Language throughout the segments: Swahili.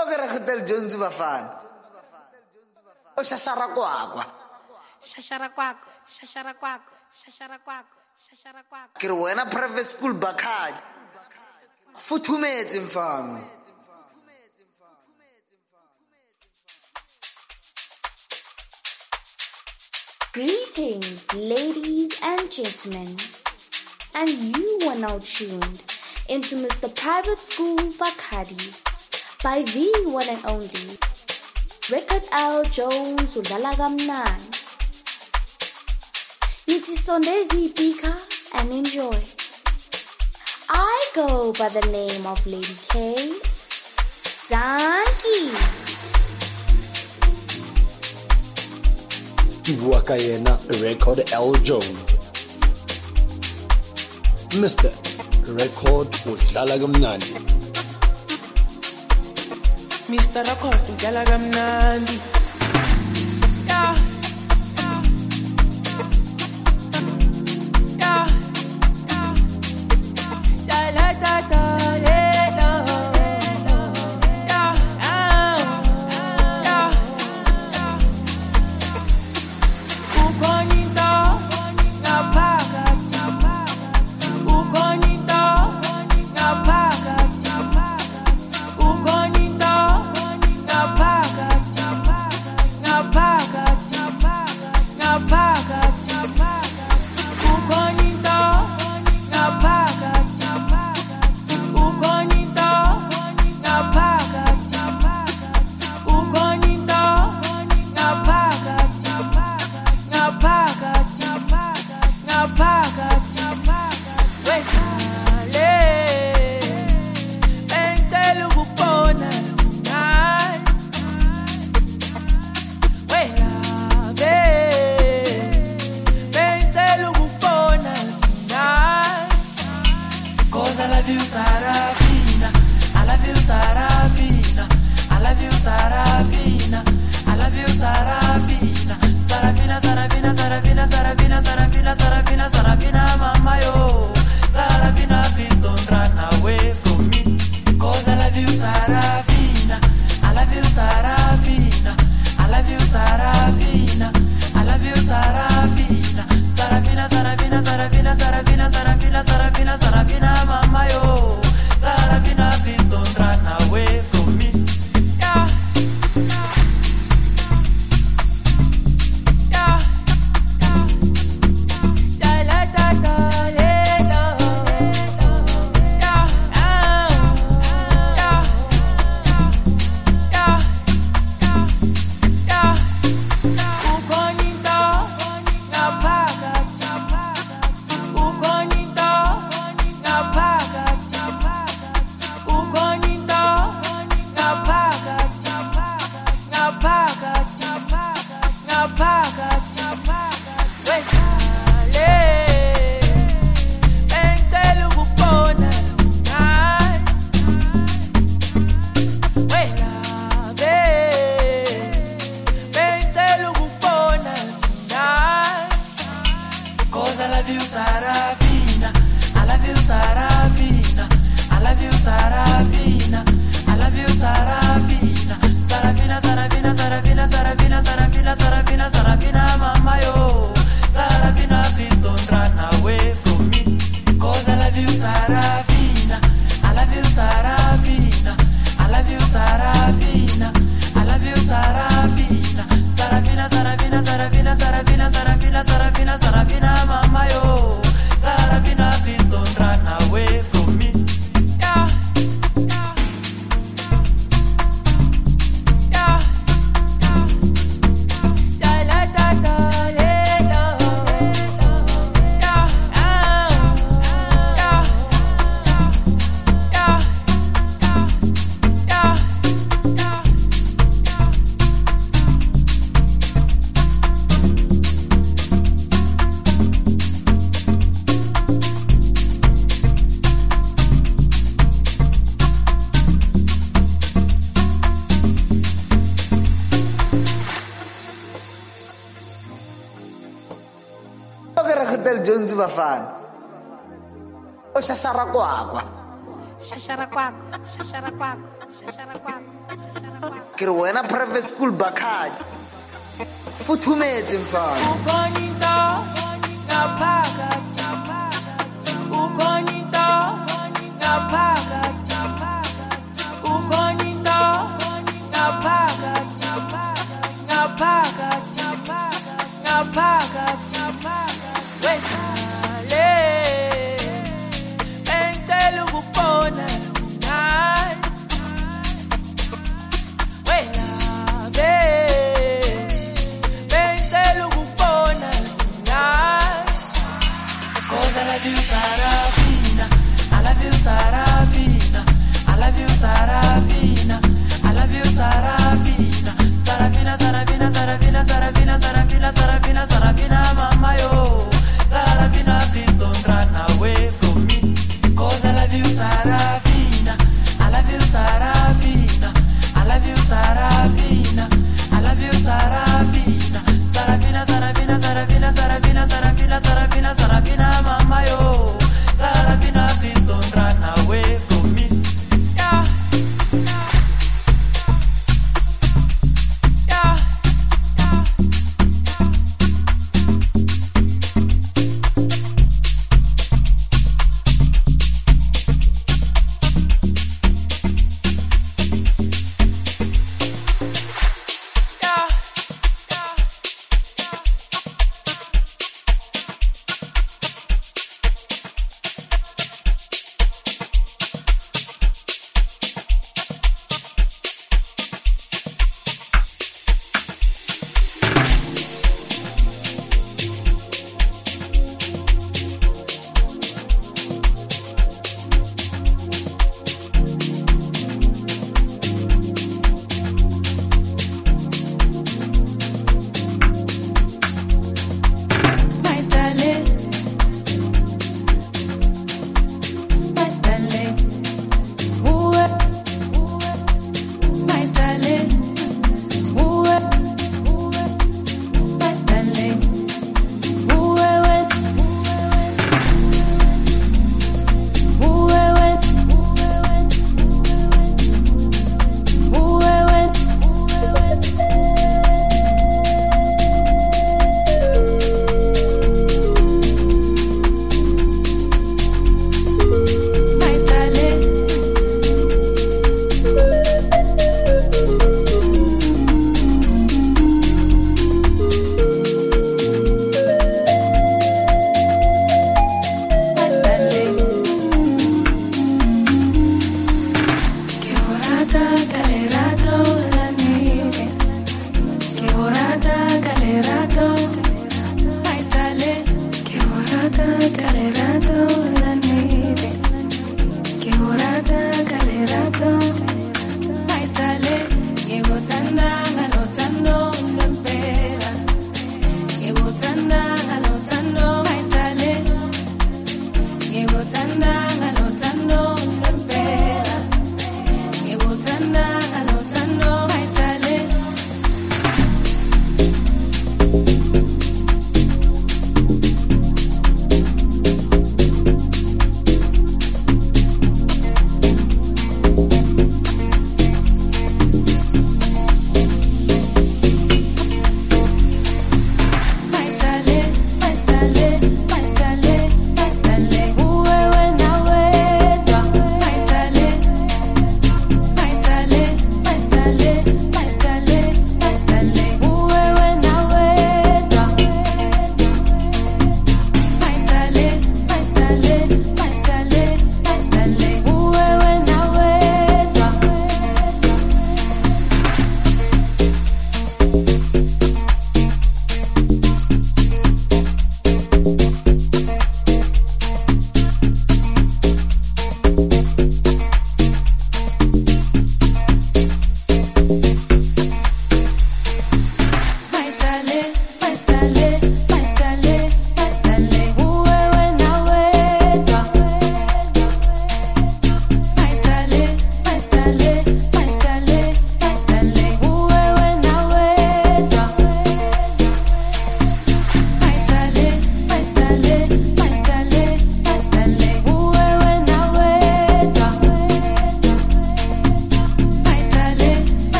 Okere Hotel Jones bafana. O shashara kwakwa. Shashara kwakwa, shashara kwakwa, shashara kwakwa, shashara kwakwa. Ke re wena private school bakhadi. Futhumetse mfana. Greetings, ladies and gentlemen. And you are now tuned into Mr. Private School Bakhadi by the one and only Record L. Jones Udlala Kamnandi. Nithi sondezi ipika and enjoy. I go by the name of Lady K. Donkey. Wakayena Record L. Jones. Mr. Record Udlala Kamnandi. Mr. Record Udlala Kamnandi. Yeah. Yeah. Yeah. La da da la. Yeah. Yeah. Ukonito ngaphaka. Ukonito ngaphaka. Ukonito ngaphaka. Ngaphaka. Ngaphaka. Ukonito ngaphaka. Ukonito ngaphaka. Ukonito ngaphaka. Ngaphaka. Ngaphaka. Wekale engicela ukubona nawe. Welabe engicela ukubona nawe. 'Cause I love you, Sarafina. I love you, Sarafina. I love you, Sarafina. I love you, Sarafina. Sarafina, Sarafina, Sarafina, Sarafina, Sarafina, Sarafina, Sarafina, mama yo. Sarafina, please don't run away from me. 'Cause I love you, Sarafina. I love you, Sarafina. I love you, Sarafina. I love you, Sarafina. Sarafina, Sarafina, Sarafina, Sarafina, Sarafina, Sarafina, Sarafina, mama yo. Sarafina, please don't run away from me. Yeah. Yeah. Yeah, la da da la. Yeah. Yeah. Yeah. Yeah. Ukonito ngaphaka. Ukonito ngaphaka. Ukonito ngaphaka. Ngaphaka. Ngaphaka. Wekale engicela ukubona nawe. Welabe engicela ukubona nawe. 'Cause I love you, Sarafina. I love you, Sarafina. I love you, Sarafina. I love you, Sarafina. Sarafina, Sarafina, Sarafina, Sarafina, Sarafina, Sarafina, Sarafina, mama yo. Sarafina, please don't run away from me. 'Cause I love you, Sarafina. I love you, Sarafina. I love you, Sarafina. I love you, Sarafina. Sarafina, Sarafina, Sarafina, Sarafina, Sarafina, Sarafina, Sarafina, mama yo. Sarafina, please don't run away from me. Yeah. Yeah. Yeah, la da da la. Yeah. Yeah. Yeah. Yeah. Okere Hotel Jones bafana. O shashara kwakwa. shashara kwako, shashara kwako, shashara kwako, shashara kwako. Ke re wena private school Bakhadi futhumetse mfana. Ukhonito ngaphakathi, ukhonito ngaphakathi, ukhonito ngaphakathi, ngaphakathi, ngaphakathi, wethale engicela ukubona nawe, welabe bengicela ukubona nawe, 'cause I love you Sarafina, I love you Sarafina,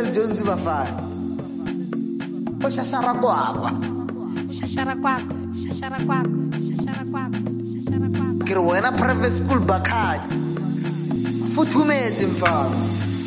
Jones bafana. O shashara kwakwa. Shashara kwakwa, shashara kwakwa, shashara kwakwa, shashara kwakwa. Ke re wena private school Bakhadi. Futhumetse mfana.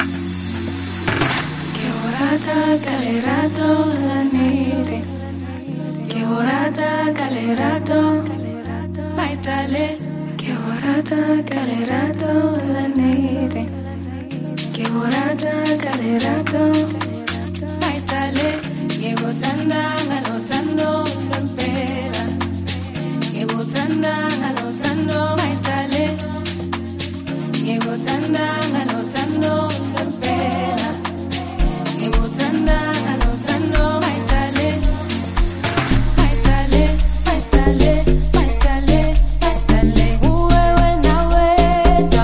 Que orata galerato la nete. Que orata galerato. Baitale. Que orata galerato la nete. Que orata galerato. Baitale. Yego tanda ngalotando lempera. Yego tanda ngalotando baitale. Yego tanda ngalotando lempera. Yego tanda ngalotando baitale. Baitale, baitale, baitale, baitale. Uwewe na weta.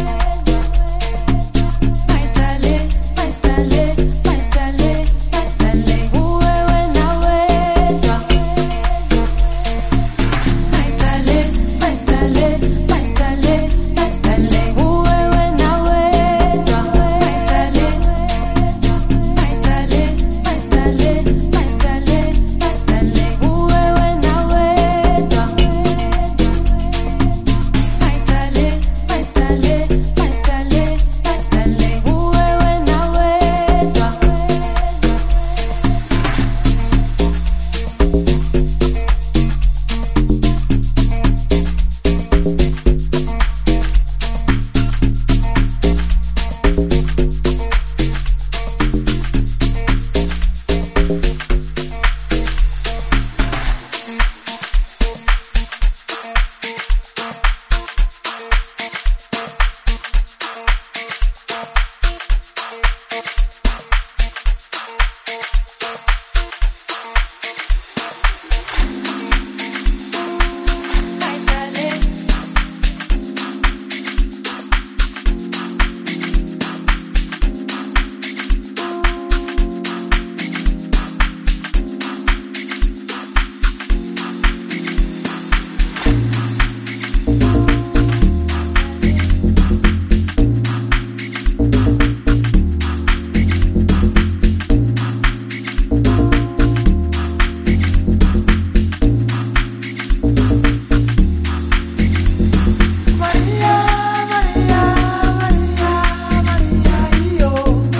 Baitale, baitale, baitale, baitale. Uwewe na weta. Baitale, baitale, baitale, baitale. Uwewe na weta. Baitale, baitale, baitale, baitale, baitale. Uwewe na weta. Baitale, baitale, baitale, baitale. Uwewe na weta. Baitale. Maria, Maria, Maria, Maria, io.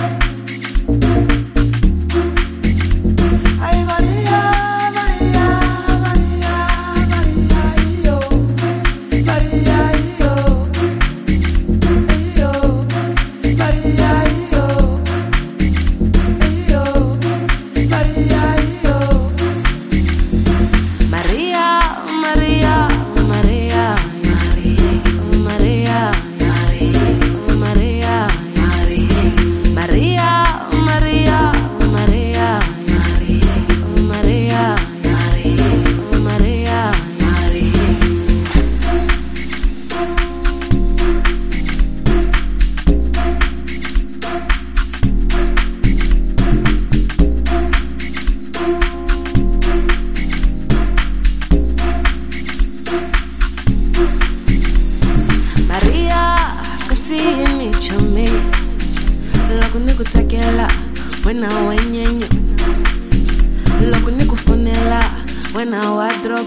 Ay, Maria, Maria, Maria, Maria, io. Maria, io. Io. Maria, io. Io. Maria, io. Maria, Maria, Maria, Maria, Maria, Maria, Maria, Maria, Maria, Maria, Maria, kasimi chome loko nikutakela wena wanyenyo loko nikufonela wena wadrop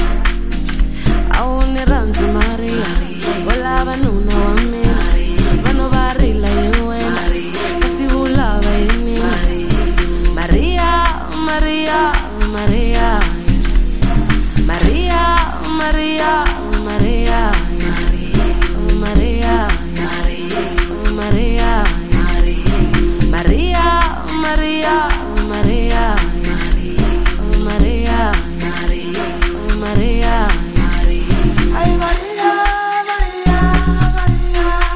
awuniranzu Maria wala vanuna wa mina vano varila hi wena kasi vulava hi mina Maria, Maria, Maria, Maria, Maria, Maria, Maria, Maria, Maria, Maria, Maria, Maria, Maria, ay Maria, Maria, Maria.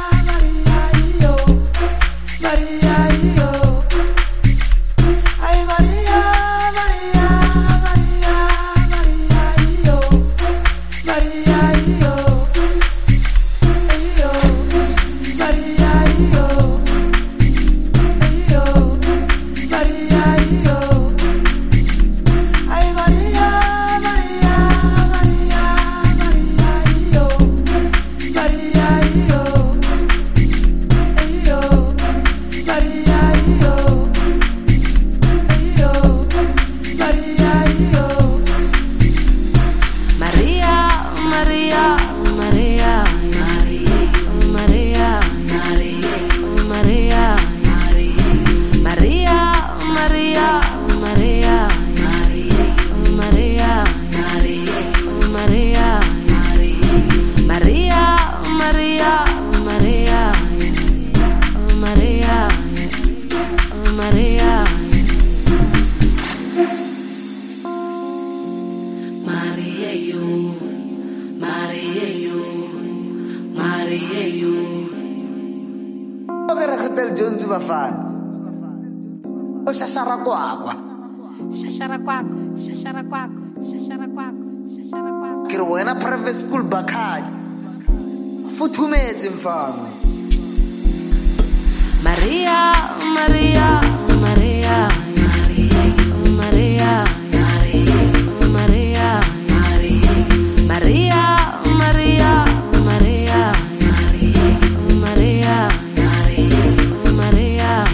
Okay, Record L Jones bafana. O shashara kwakwa. Shashara kwakwa, shashara kwakwa, shashara kwakwa, shashara kwakwa. Ke re wena private school Bakhadi. Futhumetse mfana. Maria, Maria, Maria, Maria, Maria, Maria, Maria, Maria, Maria, Maria, Maria, Maria,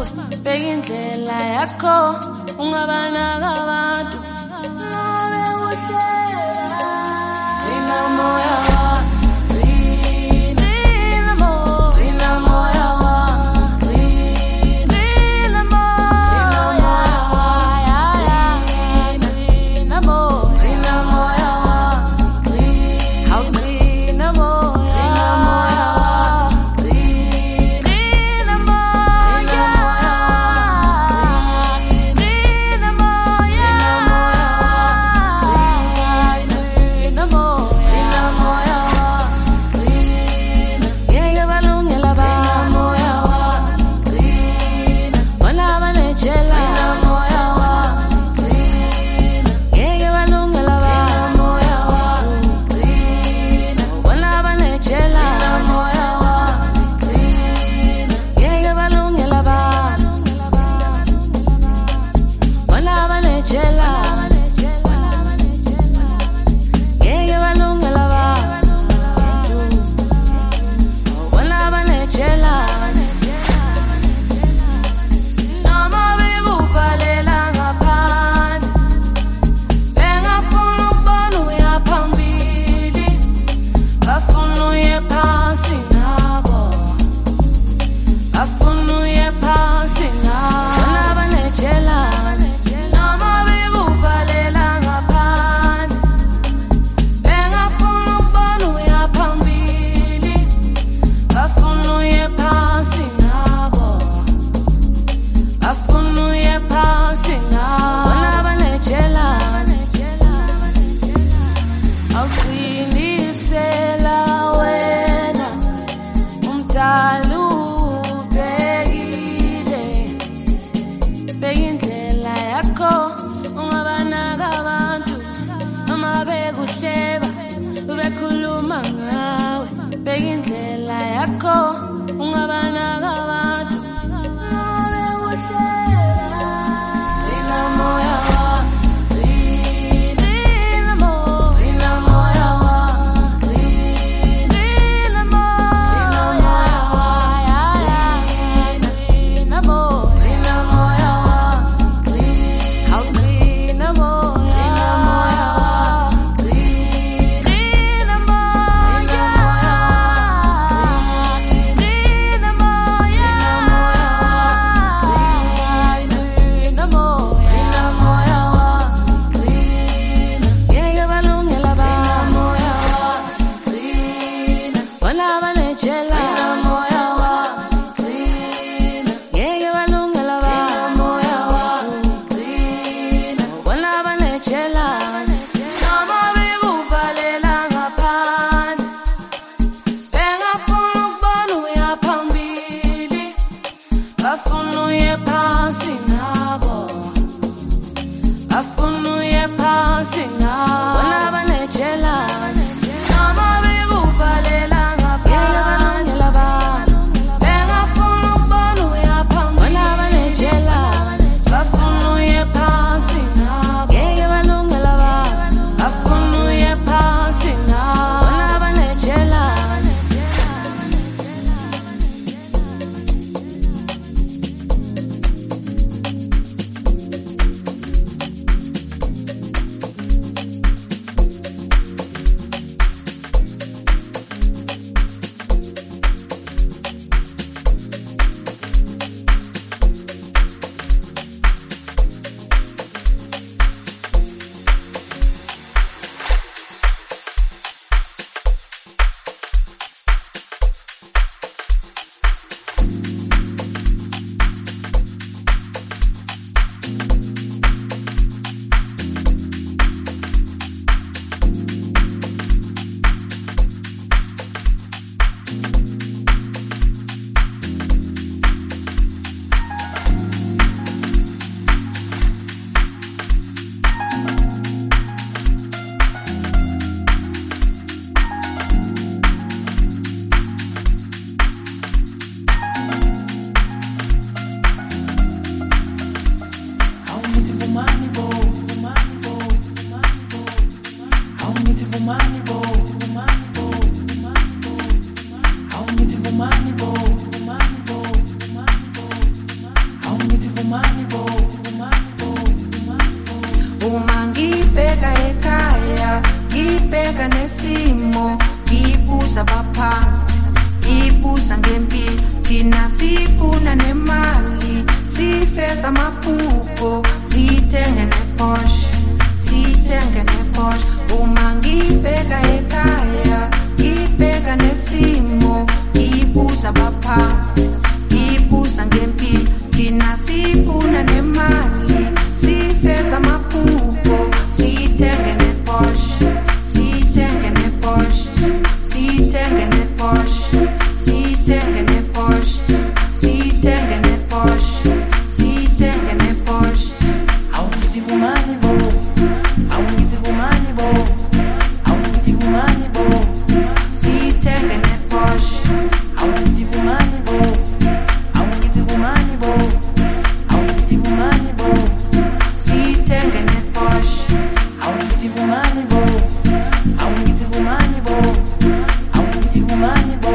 ungabana kabantu vumani bo, awungithi vumani bo, awungithi vumani bo. Uma ngibheka ekhaya, ngibheka nesimo, ngibuza abaphansi, ngibuza ngempilo, thina sifuna nemali, sifeza amaphupho, sithenge nePorsche, sithenge nePorsche. Uma ngibheka ekhaya, ngibheka nesimo, ngibuza abaphansi, ngibuza ngempilo, thina sifuna nemali, sifeza amaphupho, sithenge nePorsche, sithenge nePorsche, sithenge nePorsche, sithenge nePorsche, sithenge nePorsche, sithenge nePorsche. Awungithi vumani bo, awungithi vumani bo, awungithi vumani bo, sithenge nePorsche, awungithi vumani bo, awungithi vumani bo, awungithi vumani bo, sithenge nePorsche, awungithi vumani bo, awungithi vumani bo, awungithi vumani bo.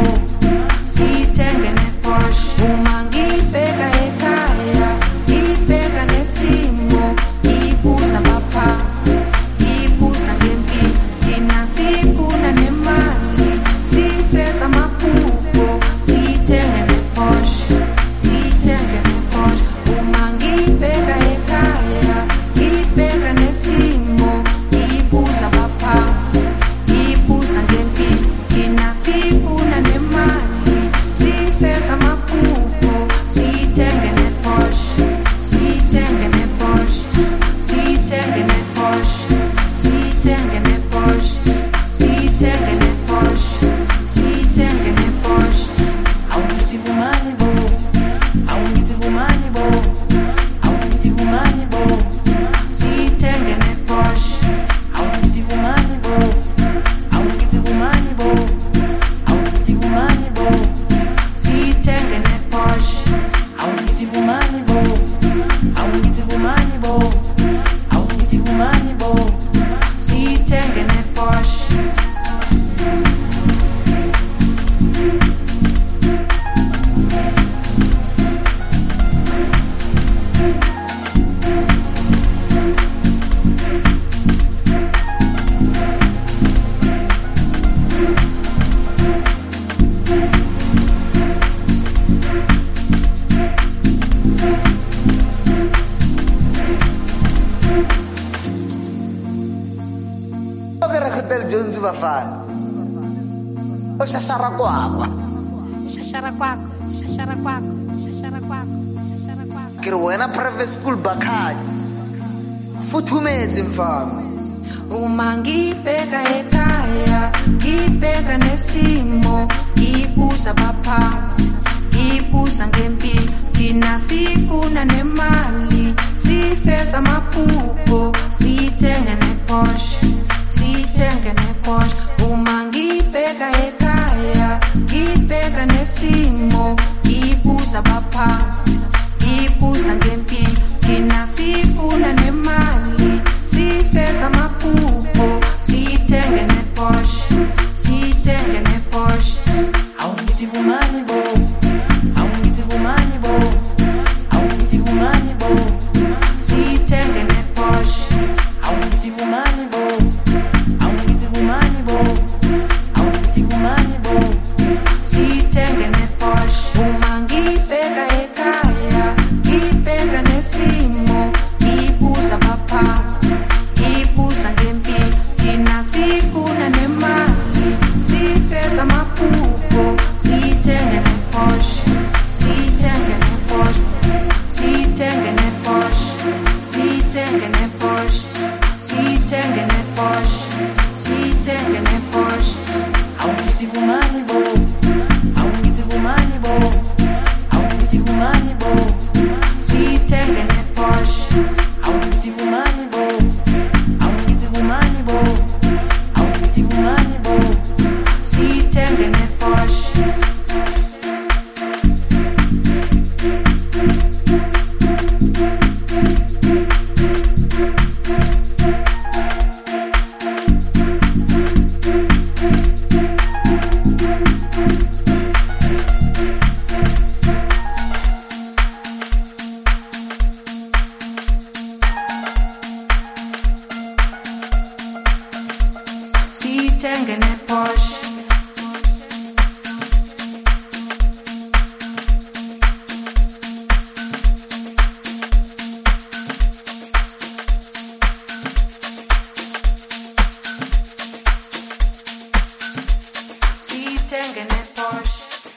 sithenge nePorsche. Uma ngibheka ekhaya, ngibheka nesimo, ngibuza abaphansi, ngibuza ngempilo, thina sifuna nemali, sifeza amaphupho, sithenge nePorsche, sithenge nePorsche. Uma ngibheka ekhaya, ngibheka nesimo, ngibuza abaphansi, ngibuza ngempilo, thina sifuna nemali, sifeza amaphupho, sithenge nePorsche, sithenge nePorsche, sithenge nePorsche, sithenge nePorsche, sithenge nePorsche, sithenge nePorsche. Awungithi vumani bo, awungithi vumani bo, awungithi vumani bo, Sithenge nePorsche, awungithi vumani bo, awungithi vumani bo, awungithi vumani bo, sithenge nePorsche, awungithi vumani bo, awungithi vumani bo, awungithi vumani bo. sithenge nePorsche. Hotel Jones bafana. O shashara kwakwa. Shashara kwako, shashara kwako, shashara kwako, shashara kwako. Ke re wena private school Bakhadi. Futhumetse mfana. Uma ngibheka ekhaya, ngibheka nesimo, ngibuza abaphansi, ngibuza ngempilo, thina sifuna nemali, sifeza amaphupho, sithenge nePorsche, sithenge nePorsche. Uma ngibheka ekhaya, ngibheka nesimo, ngibuza abaphansi, ngibuza ngempilo, thina sifuna nemali, sifeza amaphupho, sithenge nePorsche, sithenge nePorsche. Awungithi vumani bo, awungithi vumani bo, awungithi vumani bo, Sithenge nePorsche, awungithi vumani bo, awungithi vumani bo, awungithi vumani bo. sithenge nePorsche. Uma ngibheka ekhaya, ngibheka nesimo, ngibuza abaphansi, ngibuza ngempilo, thina sifuna nemali, sifeza amaphupho, sithenge nePorsche, sithenge nePorsche, sithenge nePorsche, sithenge nePorsche, sithenge nePorsche. sithenge ne-Porsche. Sithenge ne-Porsche.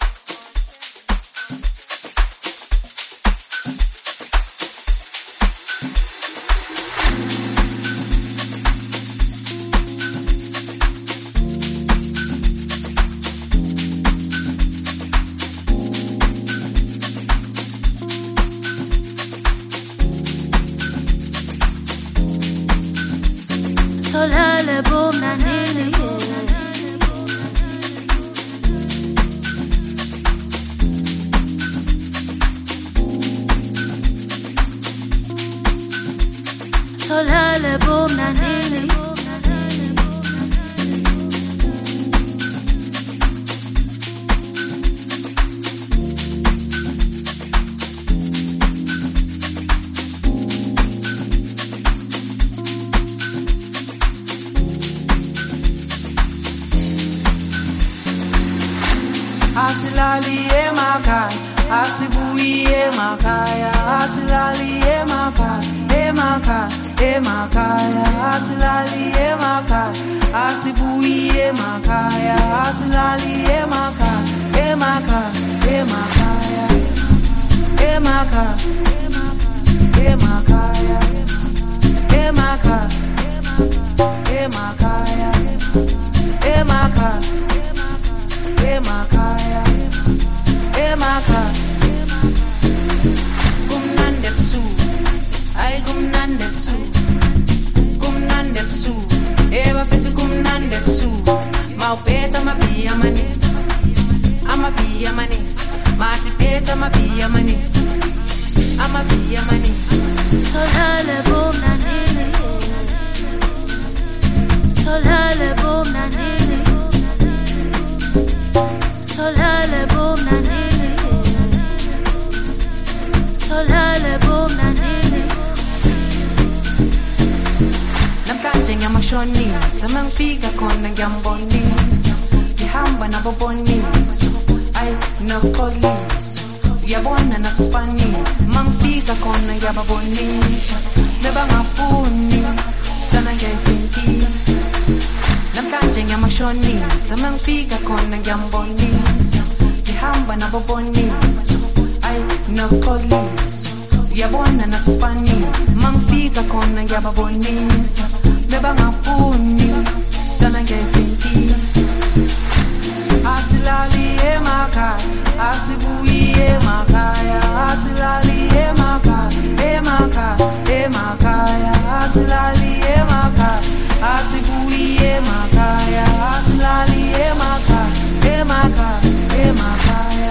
Solale boom na nini, solale boom na nini. Asilali emakhaya, asibuyi emakhaya, asilali emakhaya, emakhaya, asilali emakhaya, asibuyi emakhaya, asilali emakhaya, emakhaya, emakhaya, emakhaya, emakhaya, emakhaya, emakhaya. Emakhaya, kumnandi ebusuku, hayi kumnandi ebusuku, kumnandi ebusuku, bafethu kumnandi ebusuku, mawuphethe amabhiya amaningi, amabhiya amaningi, masiphethe amabhiya amaningi, amabhiya amaningi. Solale boom na nini, solale boom na nini, solale boom na nini, solale boom na nini. Namhlanje ngiyamashonisa, mangifika khona ngiyambonisa, ngihamba naboboniso, ayi noxoliso, uyabona nasesifanile, mangifika khona ngiyababonisa, bebangafuni dana ngiyayifintisa. Namhlanje ngiyamashonisa, mangifika khona ngiyambonisa, ngihamba naboboniso, ayi noxoliso, uyabona nasesifanile, mangifika khona ngiyababonisa, bebangafuni dana ngiyayifintisa. Asilali emakhaya, asibuyi emakhaya, asilali emakhaya, emakhaya, asilali emakhaya, asibuyi emakhaya, asilali emakhaya, emakhaya.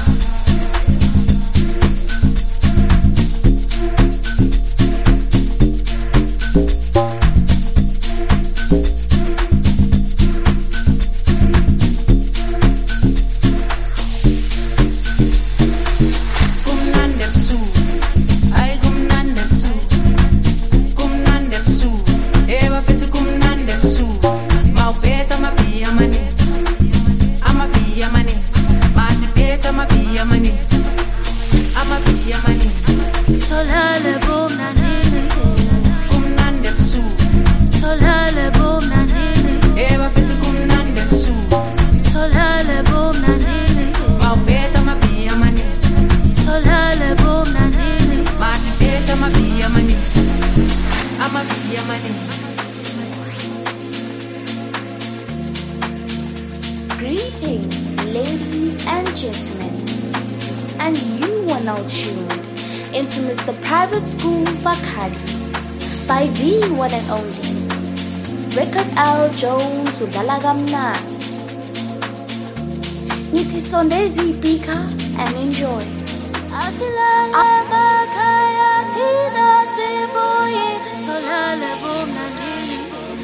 Solale boom na nini, Kumnandi ebusuku, solale boom na nini, bafethu kumnandi ebusuku, solale boom na nini, mawuphethe amabhiya amaningi, solale boom na nini. masiphethe amabhiya amaningi, amabhiya amaningi. Greetings, ladies and gentlemen, and you are now tuned into Mr. Private School Bacardi by the one and only Record L Jones udlala kamnandi. Nithi sondezi ipika and enjoy. Asilale emakhaya thina sibuye, solale boom na nini.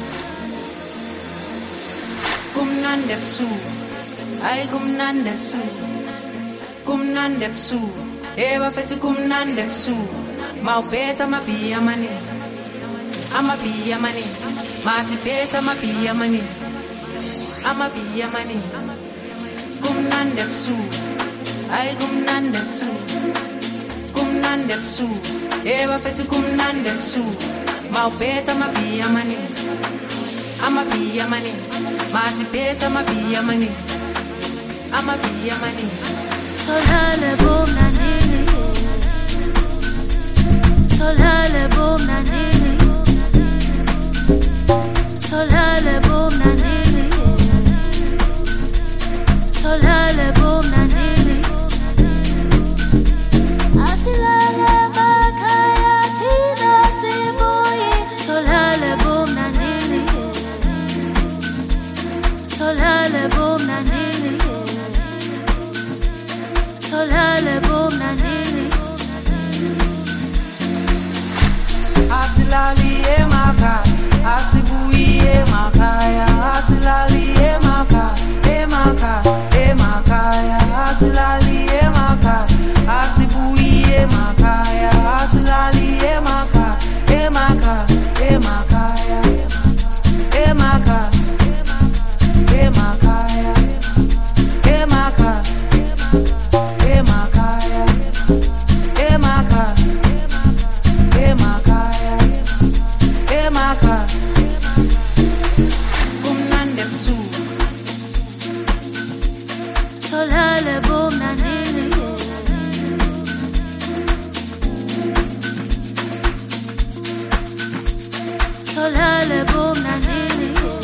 Kumnandi ebusuku, hayi kumnandi ebusuku, kumnandi ebusuku, bafethu kumnandi ebusuku, mawuphethe amabhiya amaningi, amabhiya amaningi, masiphethe amabhiya amaningi, amabiya maningi kumnandi ebusuku hayi kumnandi ebusuku kumnandi ebusuku bafethu kumnandi ebusuku mawuphetha amabiya maningi masiphetha amabiya maningi solale bomnanini solale bomnanini solale bomnanini solale bomnanini asilale makhaya thina sibuye solale bomnanini solale bomnanini solale bomnanini asilali emakhaya asibuye emakhaya asilali emakhaya asilali emakhaya asibuye emakhaya asilali emakhaya kumnandi ebusuku solale bomnanini solale bomnanini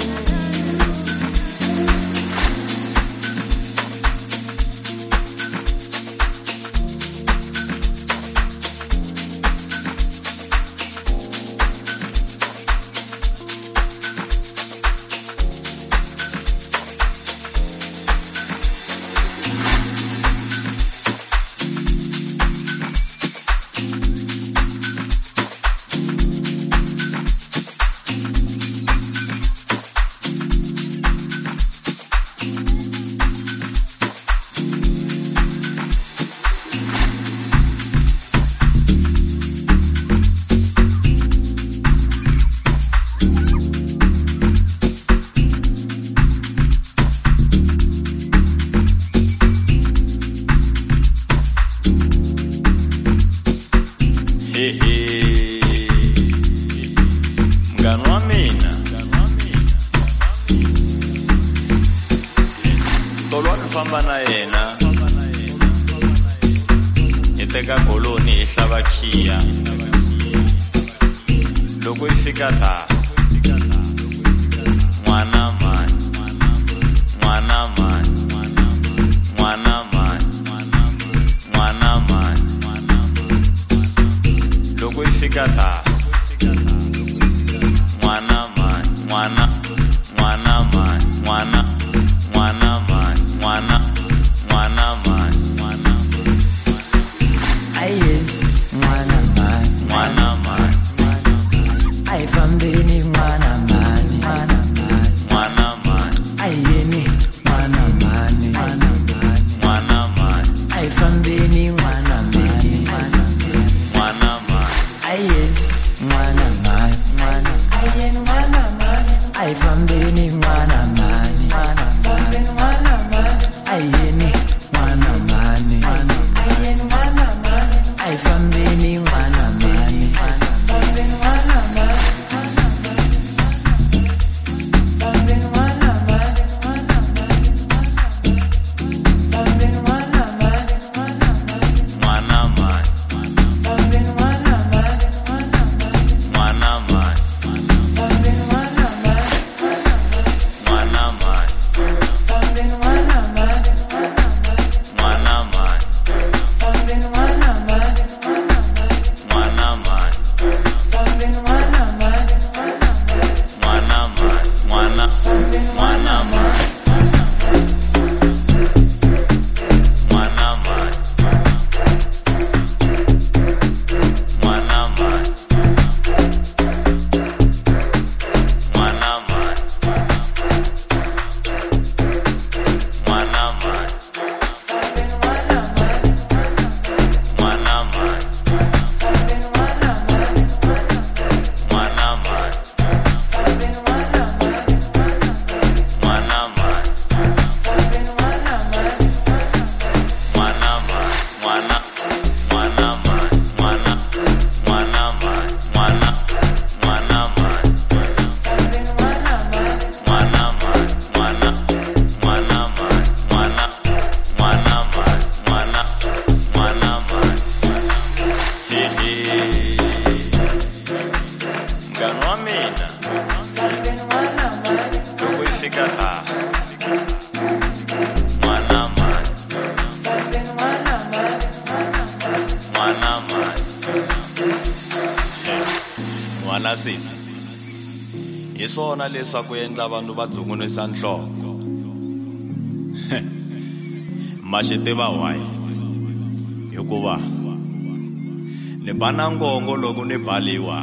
mngani wamina tolwa ni famba na yena ni teka goloni hi hlava khiya loko yi fika ta n'wana mani loko yi fika ta aye mwana man ay fambeni mwana mani ayeni mwana mani ay fambeni mwana mani aye mwana mani ay fambeni mwana mani ayeni mwana mani ay fambeni mwana mani fika ta mwana mani mwana mani mwana sisi hi swona leswaku endla vanhu va dzungunisa nhloko maxete va why hikuva ni bana ngongo loko ni baliwa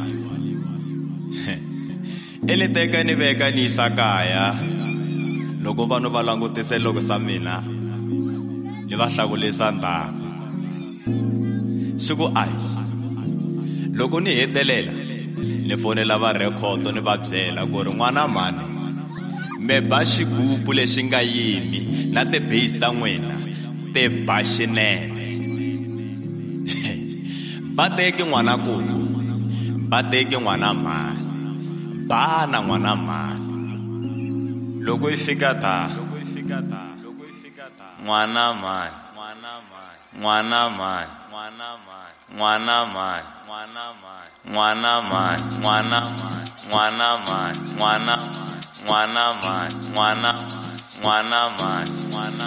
eni teka ni veka ni isakaya loko vanhu va langutise loko sa mina ni va hlakulisa ndhaku siku ai loko ni hetelela ni fonela va record ni va byela ku ri n'wana mani me ba xigubu lexi nga yimi na ti base ta n'wina te ba xinene ba teke n'wana kulu ba teke n'wana mani bana n'wana mani loko yi fika ta n'wana mani n'wana mani n'wana mani n'wana mani n'wana mani n'wana mani n'wana mani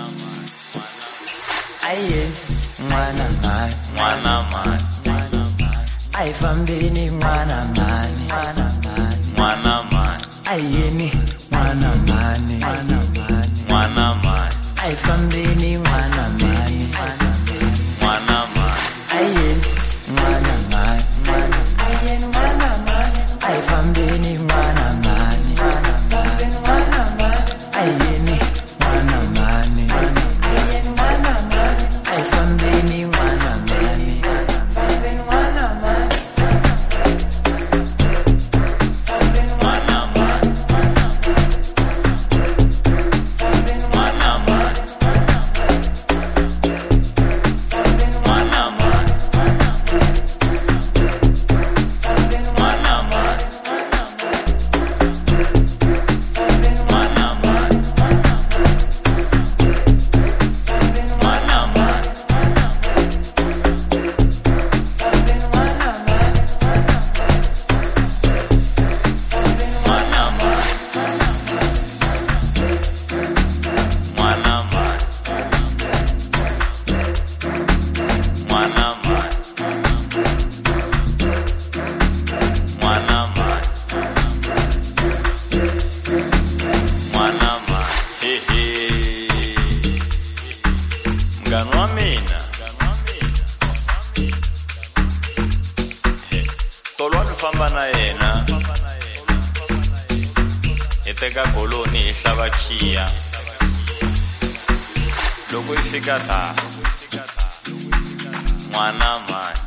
aye n'wana mani ay fambeni n'wana mani ayeni n'wana mani ay fambeni n'wana mani ayeni n'wana mani ay fambeni n'wana mani ayeni n'wana mani ay fambeni n'wana mani famba na yena hi teka goloni hi hlava khiya loko yi fika ta n'wana mani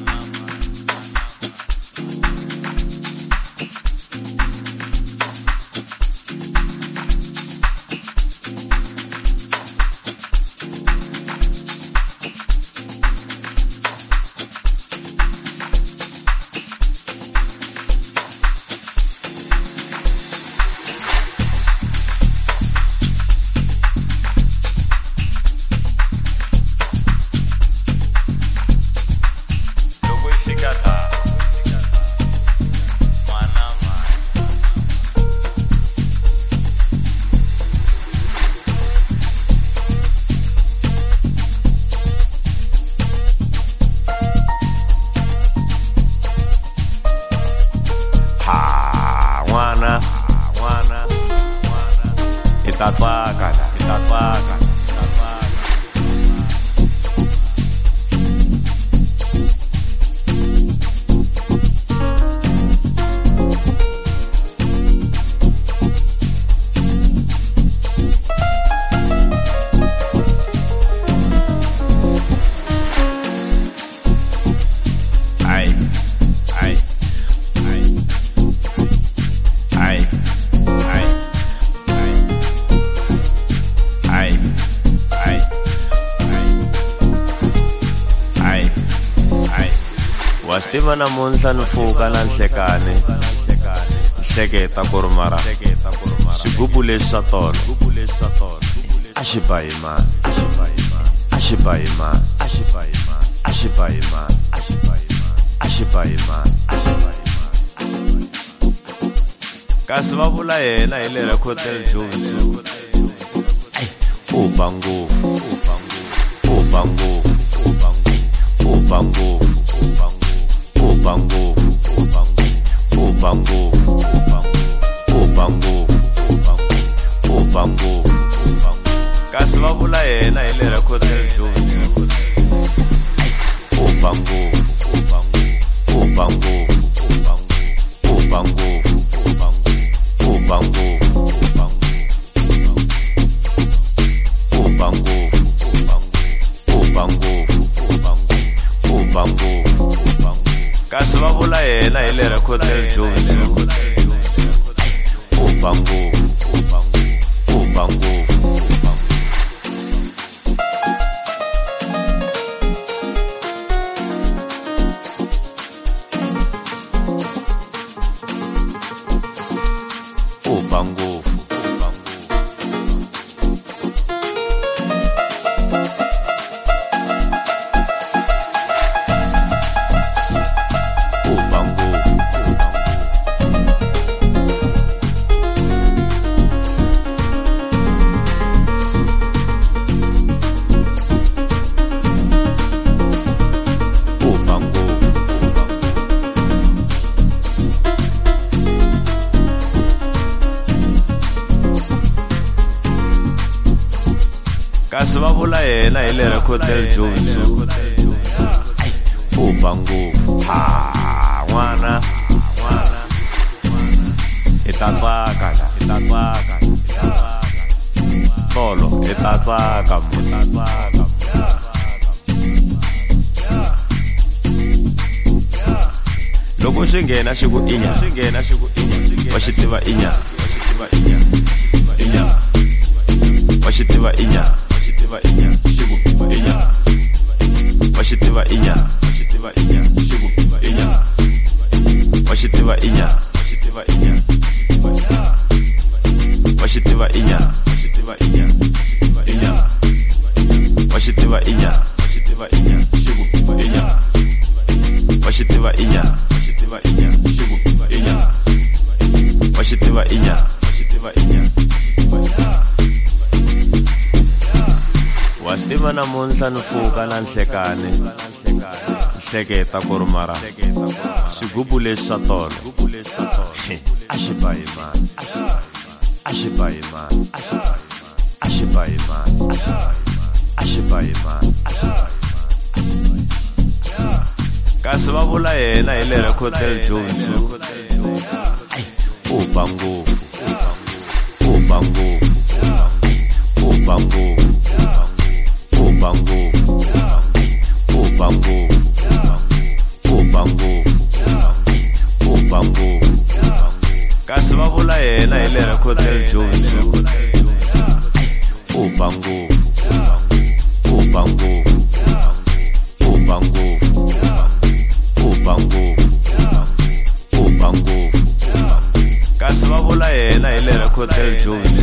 Wastiva namuntlha ni pfuka na nhlekani hleketa ku ri mara xigubu lexi xa tolo a xi bahi mani a xi bahi mani a xi bahi mani a xi bahi mani a xi bahi mani a xi bahi mani a xi bahi mani kasi va vula yena hi le Record Jones ubango ubango ubango ubango ubango ubango ubango kasi va vula yena hi le Record Jones ubango ubango ubango ubango ubango ubango ubango kasi va vula yena hi le Record Jones ubango ubango kasi va vula yena hi le Record Jones ubango ha n'wana i ta tsaka tolo i ta tsaka loko swi nghena xi ku inya wa xi tiva inya wa xi tiva inya shibu inya washitiva inya shibu inya washitiva inya washitiva inya inya washitiva inya shibu inya washitiva inya shibu inya washitiva inya wastiva namuntlha ni pfuka na nhlekani hleketa ku ri mara swigubu leswi swa tolo a xi bayi mani a xi bayi mani a xi bayi mani a xi bayi mani kasi va vula yena hi le Record Jones ubango ubango ubango ubango ubango ubango ubango kasi va vula yena hi le Record Jones ubango ubango ubango ubango ubango kasi va vula yena hi le Record Jones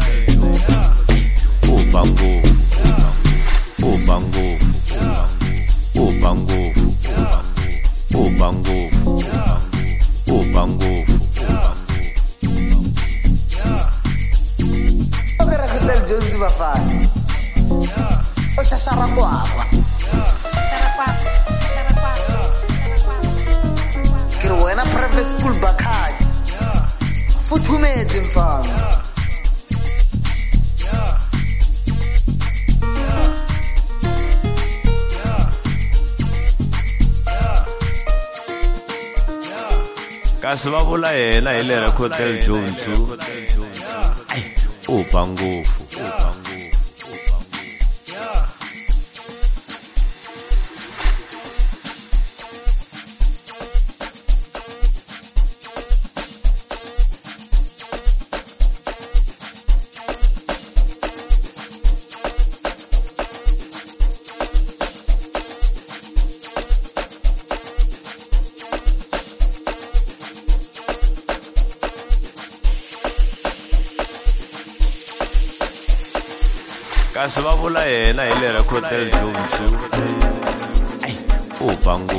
ubango ubango ubango ubango ubango Record Jones bafana o shashara kwakwa ke re wena private school Bakhadi futhumetse mfana kasi va vula yena hi le Record Jones ubango kasi va vula yena hi le Record Jones ubango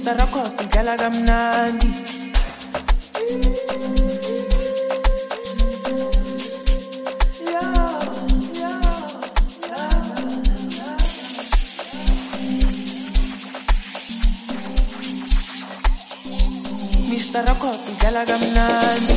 Mr. Record ngidlala kamnandi. Mr. Record ngidlala kamnandi.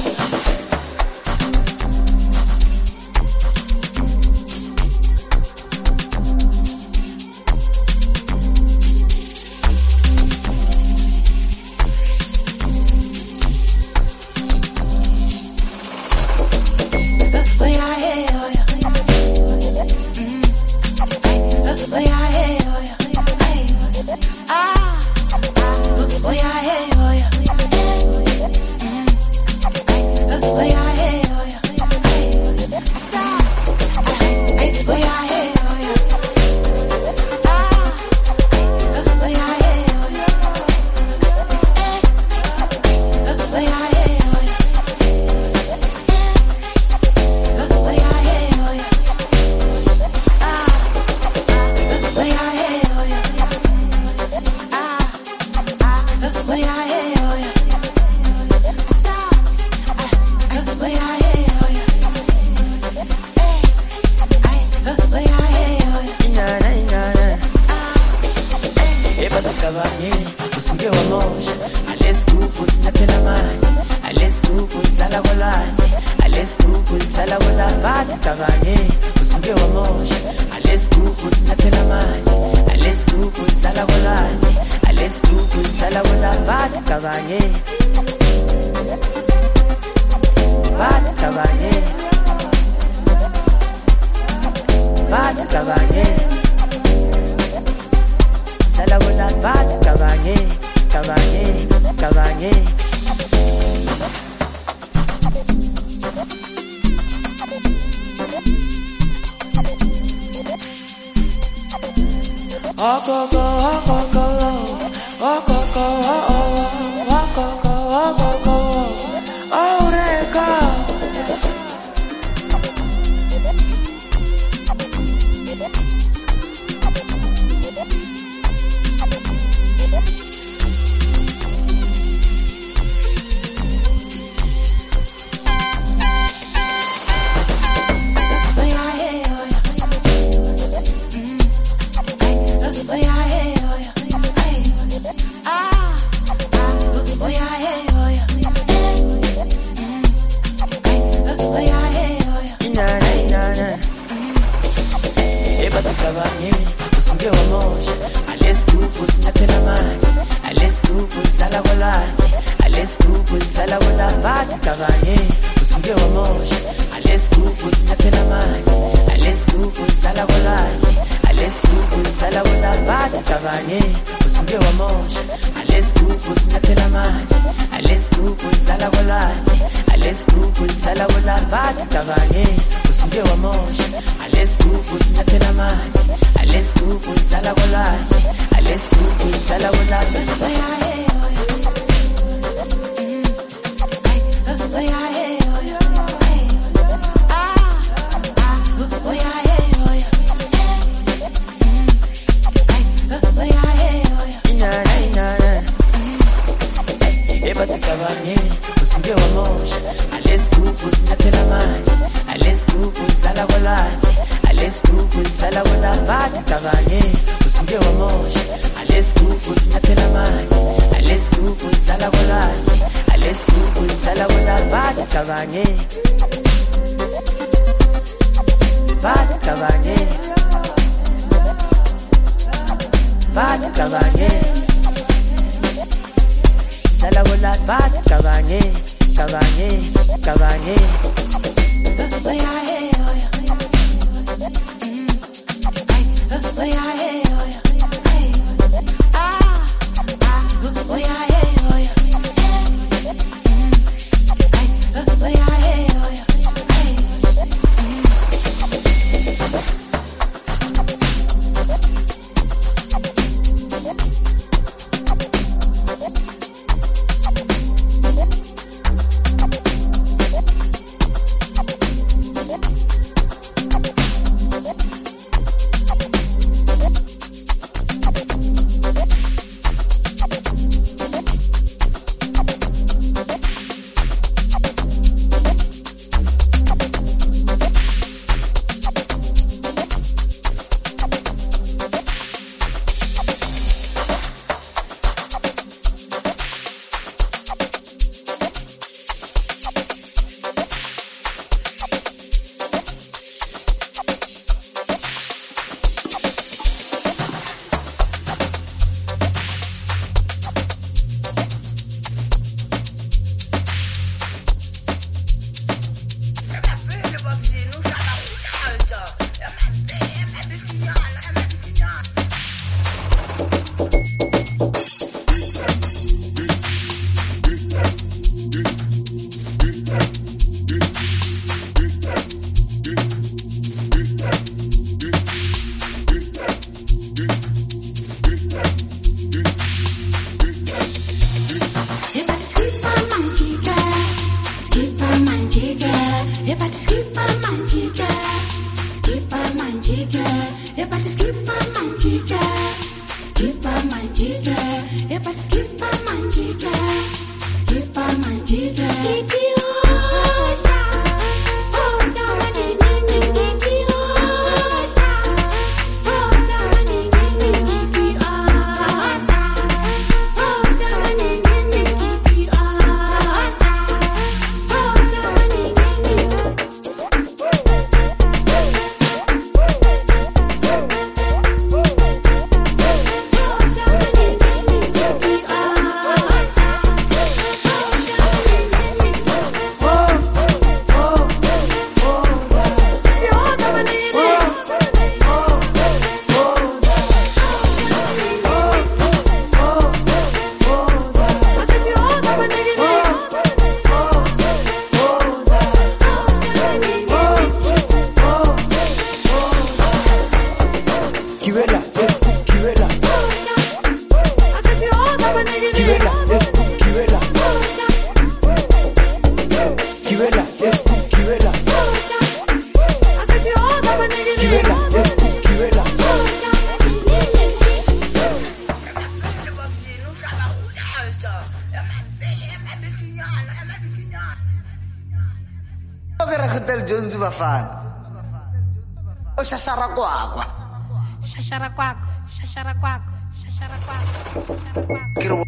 Shashara kwakwa. Shashara kwakwa. Shashara kwakwa. Shashara kwakwa. Shashara kwakwa.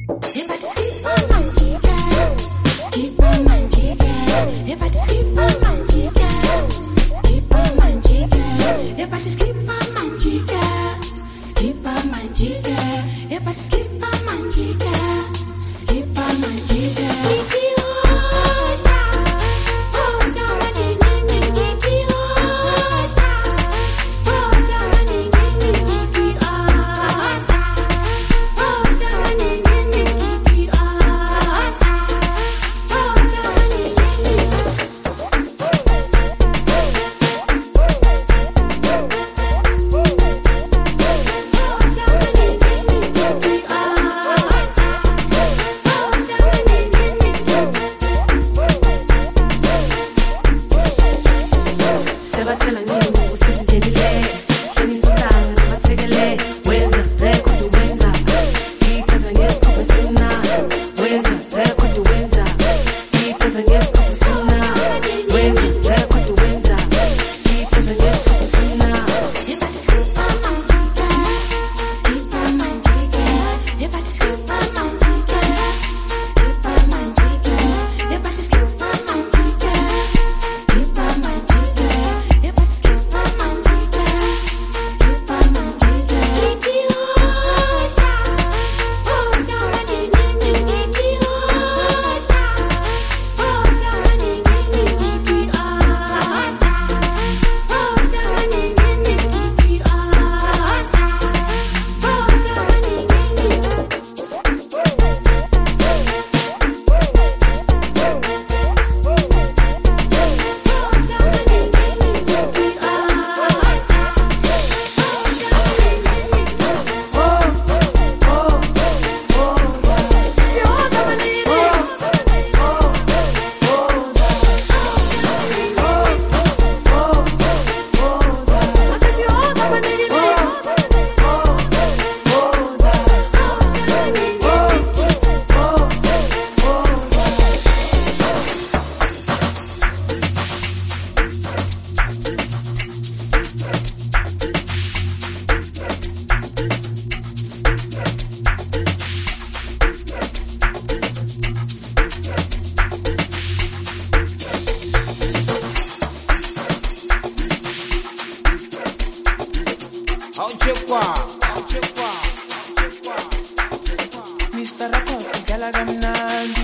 Mr. Rakoti, Galagamnandi.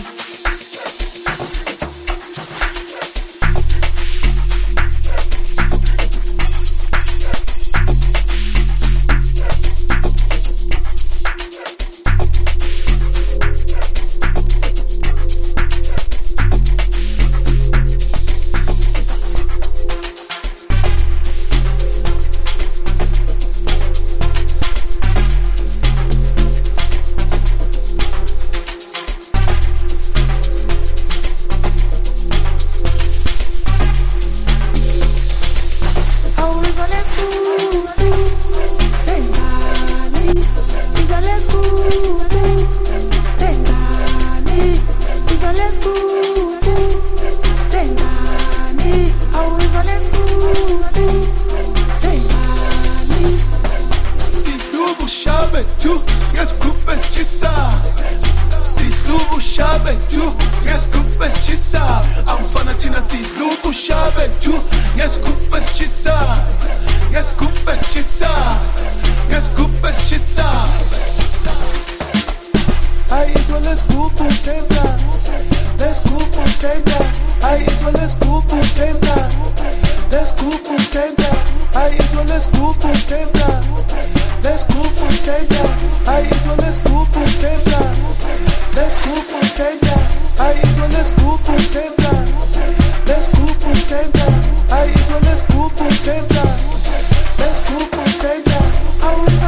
shabe tu ngesigubhu esitshisayo sidlubu shabe tu ngesigubhu esitshisayo amfana thina sidlubu shabe tu ngesigubhu esitshisayo ngesigubhu esitshisayo ngesigubhu esitshisayo ayitwa lesigubhu senta lesigubhu senta ayitwa lesigubhu senta lesigubhu senta ayitwa lesigubhu senta lesigubhu senta ayitwa lesigubhu senta lesigubhu senta ayitwa lesigubhu senta lesigubhu senta ayitwa lesigubhu senta lesigubhu senta ayitwa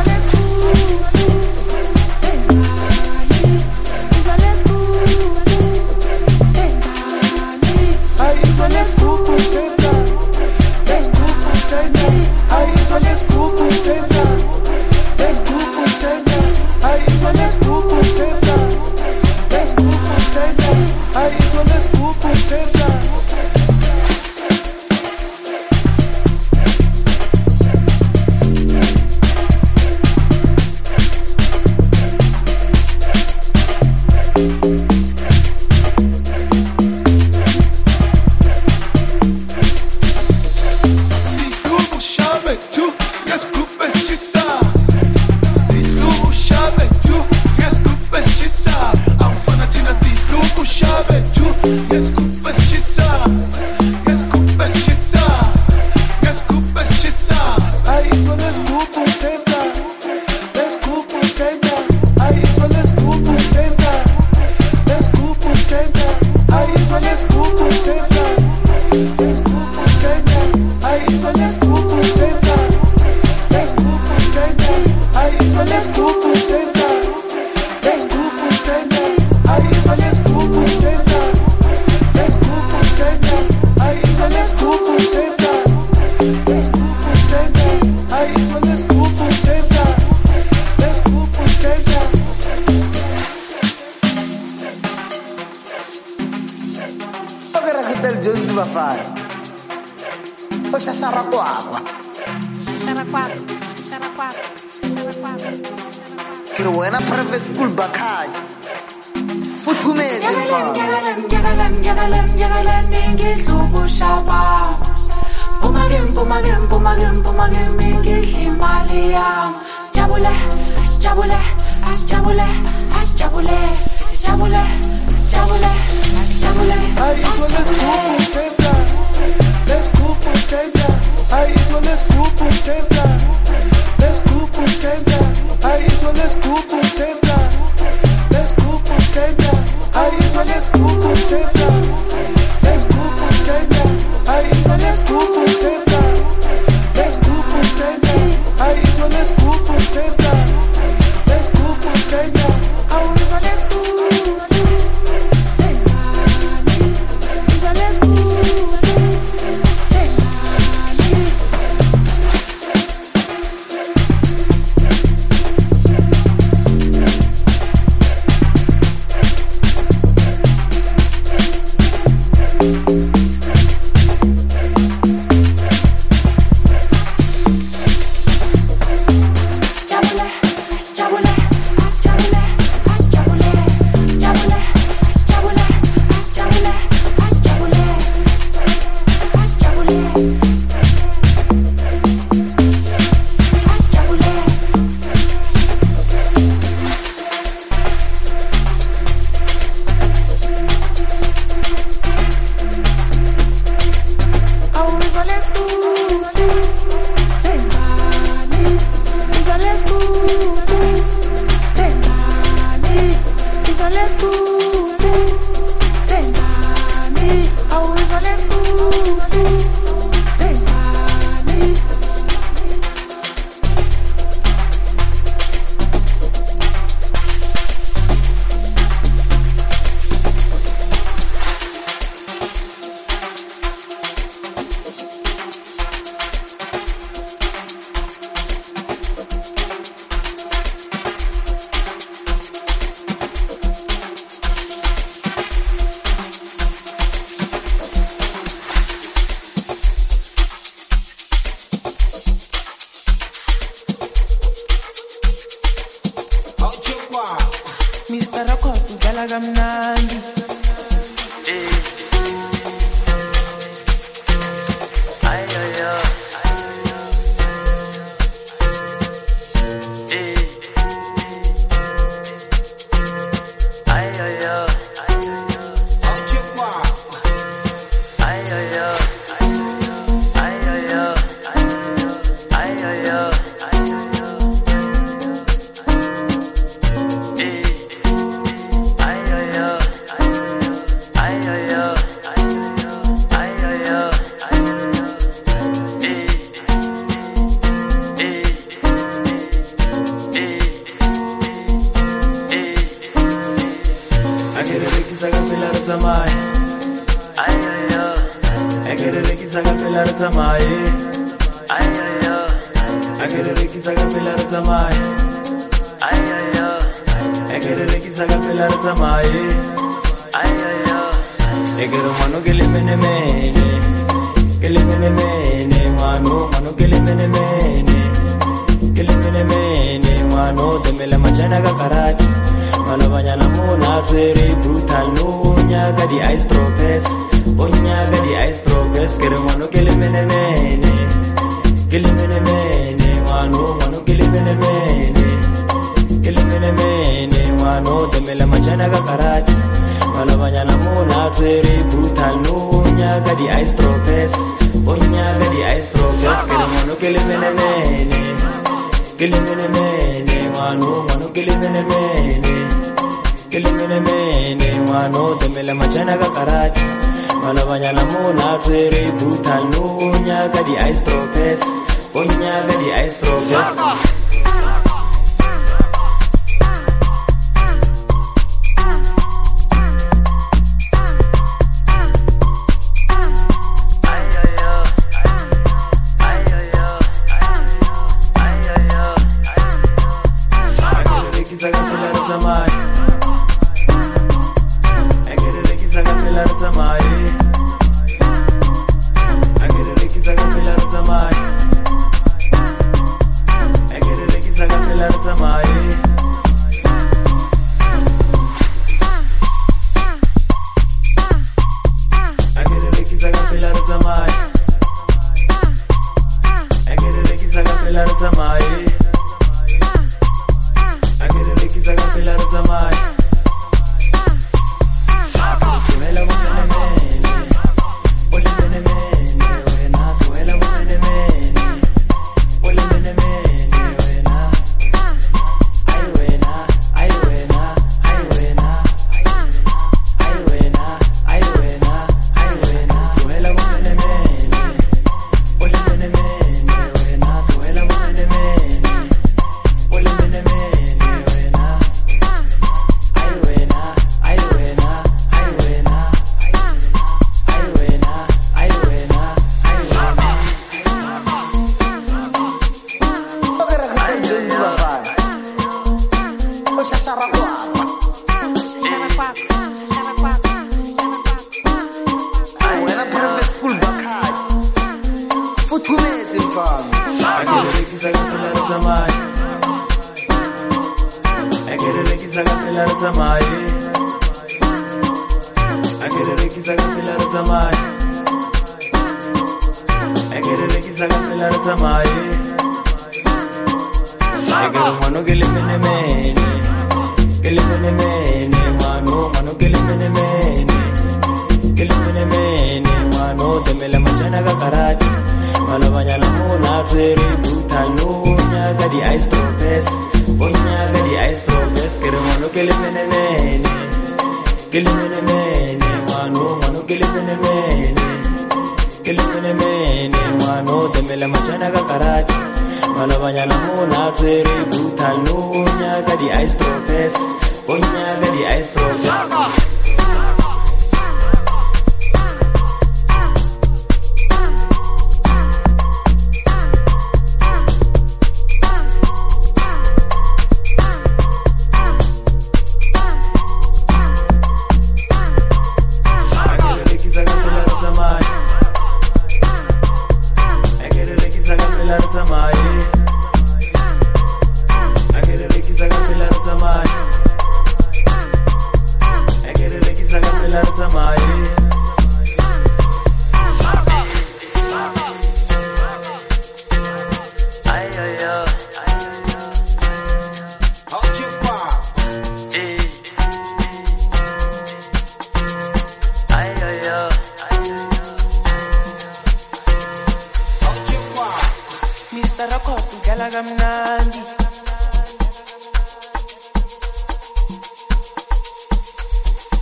Mr. Record udlala kamnandi.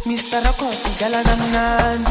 Mr. Record udlala kamnandi.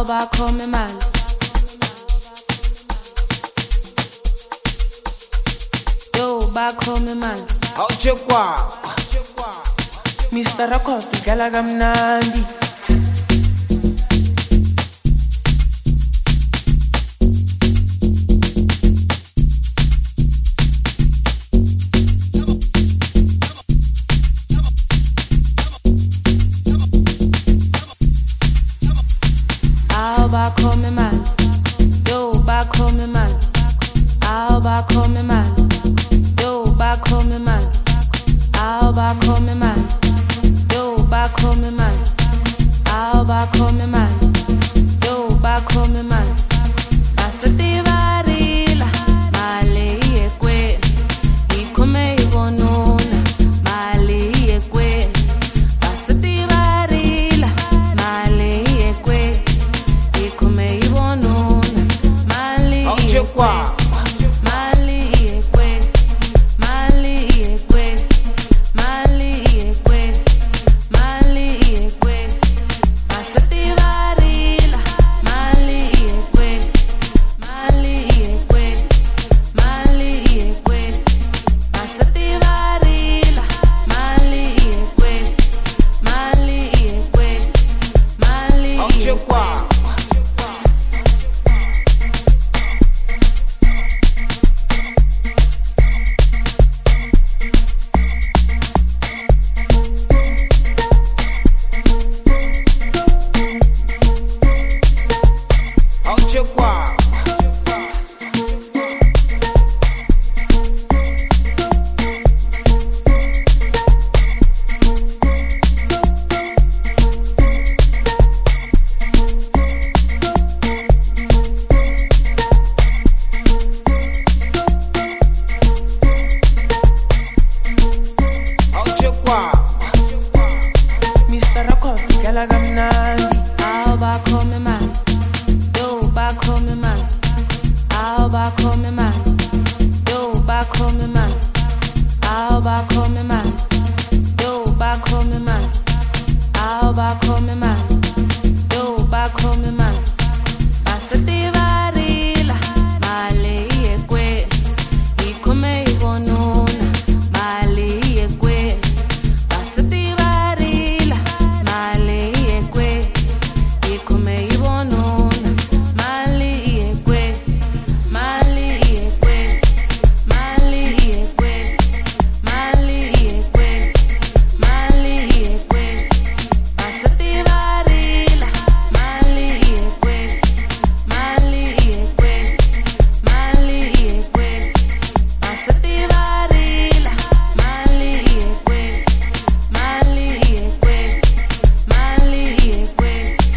bakhome mali. Yo bakhome mali. Awuchekwa. Mr. Record idlala kamnandi. Bakhome mali, yo bakhome mali, aw bakhome mali, yo bakhome mali, aw bakhome mali, yo bakhome mali, aw bakhome mali, yo bakhome mali, asativarila mali yekwe, ikome ibonuna mali yekwe, asativarila mali yekwe. Mr. Record idlala kamnandi. Aw bakhome mali, yo bakhome mali, aw bakhome mali, yo bakhome mali, aw bakhome mali, yo bakhome mali, aw bakhome mali, yo bakhome mali, asativarila mali yekwe, ikome ibonuna mali yekwe, asativarila mali yekwe, ikome ibonuna mali yekwe, mali yekwe, mali yekwe, mali yekwe, mali yekwe, asativarila mali yekwe, mali yekwe, mali yekwe, asativarila mali yekwe, mali yekwe, mali yekwe.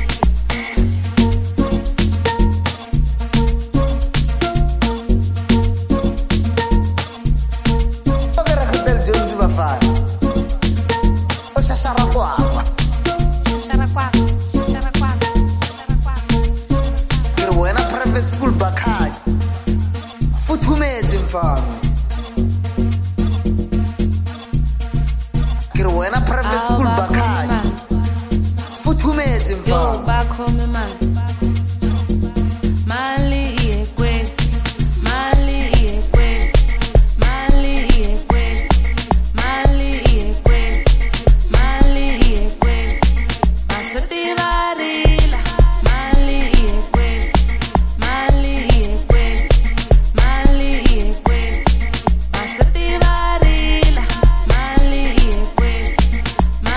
Ogera kudel Jones bafana. Oshashara kwakwa. Shashara kwako, shashara kwako, shashara kwako. Kiri wena private school bakhaya. Futhumetse mfana. Kiri wena private Aw school bakhome bakhaya. mali, Futhumetse yo mfana. bakhome mali. Mali yekwe, mali yekwe, mali yekwe, mali yekwe, mali yekwe, asativarila mali yekwe, mali yekwe, mali yekwe, asativarila mali yekwe,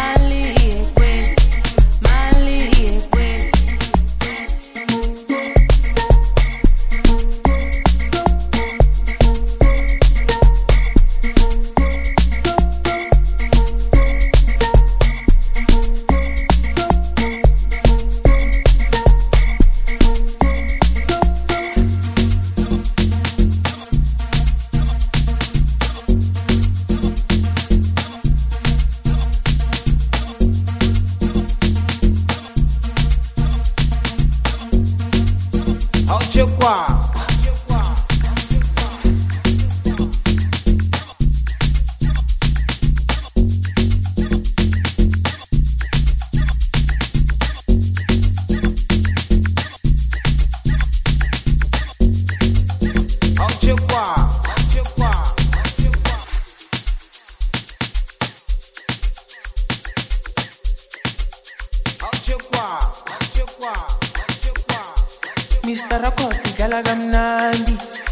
record idlala kamnandi.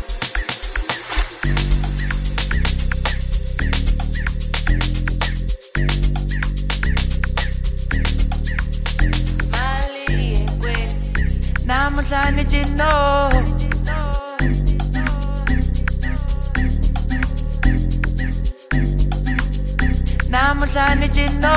Namuhlanje jino Namuhlanje jino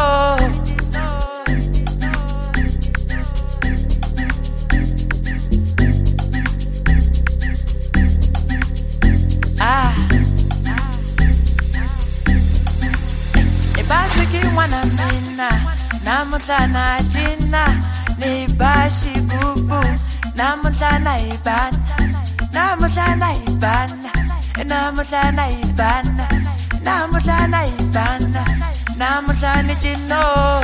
Ebasiki wana mina Namuhlana jina Nibashi bubu Namuhlana ibana Namuhlana ibana Namuhlana ibana Namuhlana ibana Namuhlana jino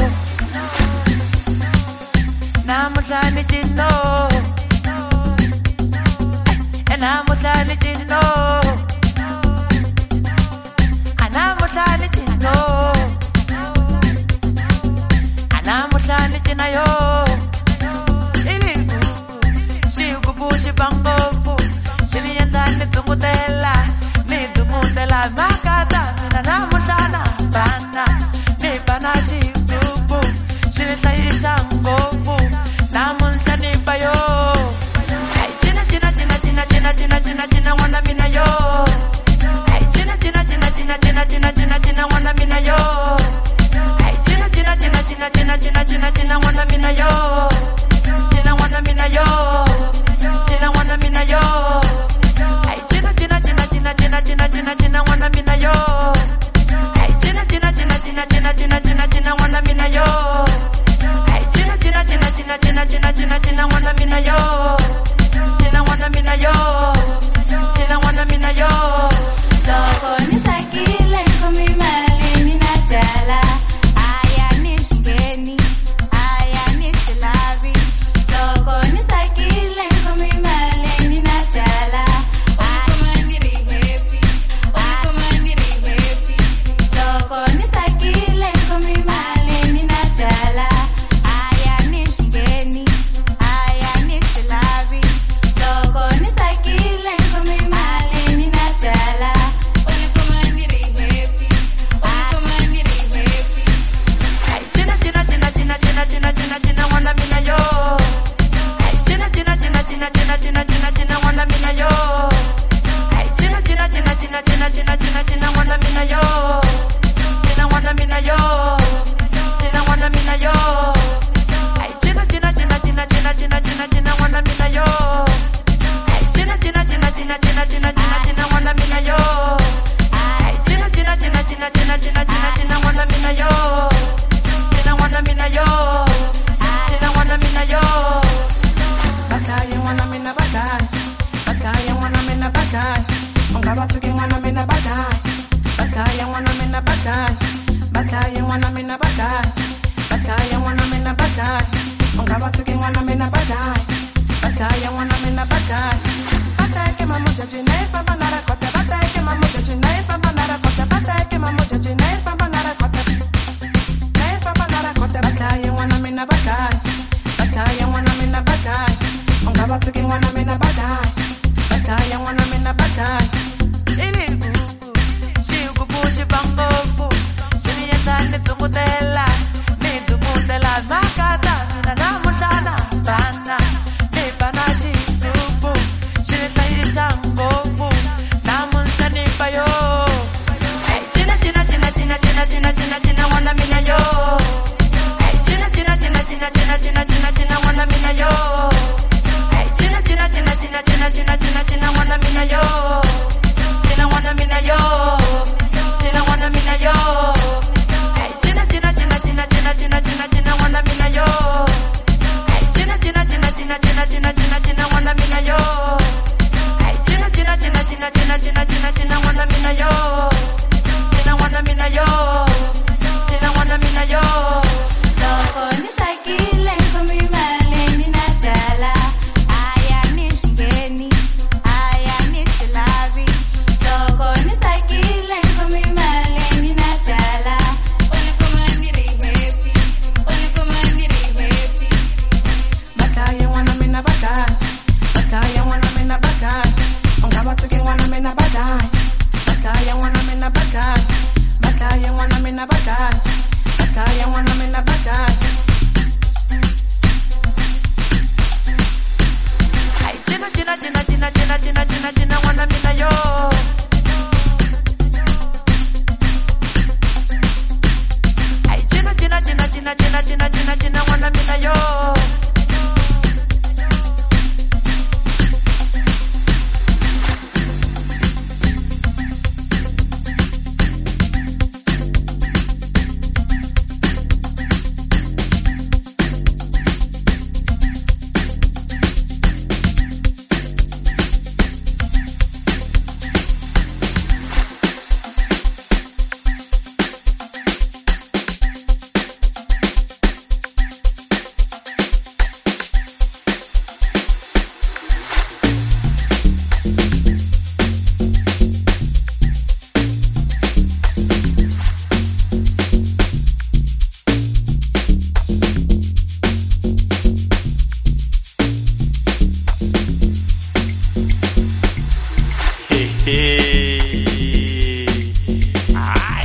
Namuhlana jino Namuhlana jino Namuhlana jino Namuhlana jina yo Bangofu, Shilianda Nidumudela, Nidumudela, Makata, Namushana, Bana, Nibanashi, Dubu, Shilisha, Gofu, Namunsani Bayo, Gina, Gina, Gina, Gina, Gina, Gina, Gina, Gina, Wana Minayo, Gina, Gina, Gina, Gina, Gina, Gina, Gina, Gina, Wana Minayo, Gina, Gina, Gina, Gina, Gina, Gina, Gina, Gina, Wana Minayo, Gina, Wana Minayo. Gina wanna mina yo. Hey Gina Gina Gina Gina Gina Gina Gina Gina wanna mina yo. Hey Gina Gina Gina Gina Gina Gina Gina Gina wanna mina yo. Hey Gina Gina Gina Gina Gina Gina Gina Gina wanna mina yo. Gina wanna mina yo. Gina wanna mina yo. Loko nisakile ngumi mali ninajala. Aya nisheni, aya nishilavi. Loko nisakile ngumi mali ninajala. Ukumandiri happy, ukumandiri happy. Loko nisakile ngumi mali ninajala. Aya nisheni, aya nishilavi. Loko nisakile ngumi mali ninajala. Ukumandiri happy, ukumandiri happy. Hey Gina Gina Gina Gina Gina Gina Gina Gina wanna mina yo. Hey Gina Gina Gina Gina Gina Gina Gina Gina wanna mina yo. Hey Gina Gina Gina Gina Gina Gina Gina Gina wanna mina yo. Gina wanna mina yo. Gina wanna mina yo. Hey Gina Gina Gina Gina Gina Gina Gina Gina wanna mina yo. Hey Gina Gina Gina Gina Gina Gina Gina Gina wanna mina yo. Hey Gina Gina Gina Gina Gina Gina Gina Gina wanna mina yo. Gina wanna mina yo. Gina wanna mina yo. Bataya wanna mina bataya. Bataya wanna mina bataya. Ongaba tuki wanna mina bataya. Bataya wanna mina bataya. Bataya wanna mina bataya. Bataya wanna mina bataya. Ongaba tuki wanna mina bataya. Bataya wanna mina bataya. Bataya ke mamuja jine papa nara kota. Bataya ke mamuja jine papa nara kota. Bataya ke mamuja jine papa nara kota. Jine papa nara kota. Bataya wanna mina bataya. Bataya wanna mina bataya. Ongaba tuki wanna mina bataya. Bataya wanna mina bataya. Shikubushi bangofu, Shilianda Nidumudela, Nidumudela, Makata, Namushana, Bana, Nibanashi, Dubu, Shilisha, Gofu, Namunsani Bayo. Hey Gina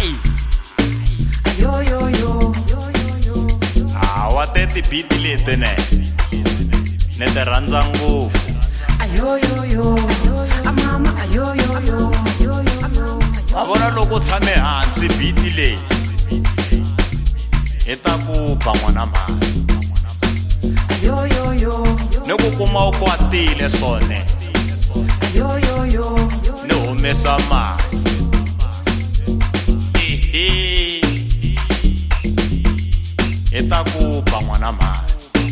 Yo yo yo. Wa teti beat leti ne te rhandza ngopfu. Yo yo yo. Mama yo yo yo. Wa vona loko tshame hansi beat leyi ta ku ba n'wana mali. Yo yo yo. Ne ku kuma u kwatile swone. Yo yo yo. Ne humesa mali. Ta ku ba n'wana mali.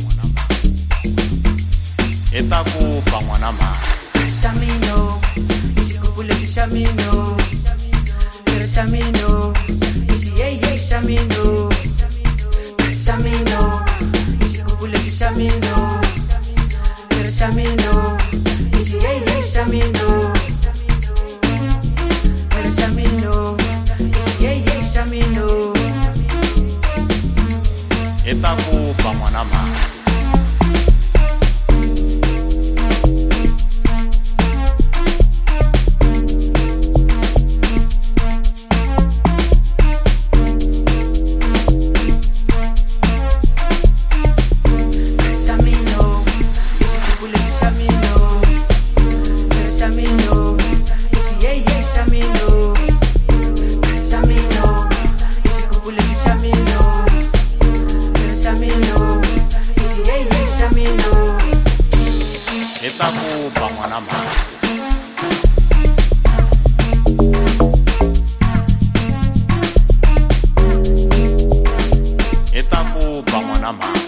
Ta ku ba n'wana mali. Shamino, isikupule shamino. Shamino, isi yey shamino. Shamino, isikupule shamino. Shamino, isi yey shamino. Shamino, isi yey shamino. Ta ku ba n'wana mali. Ta ku ba n'wana mali. Ta ku ba n'wana mali.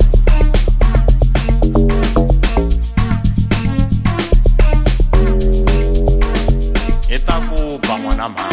Ta ku ba n'wana mali.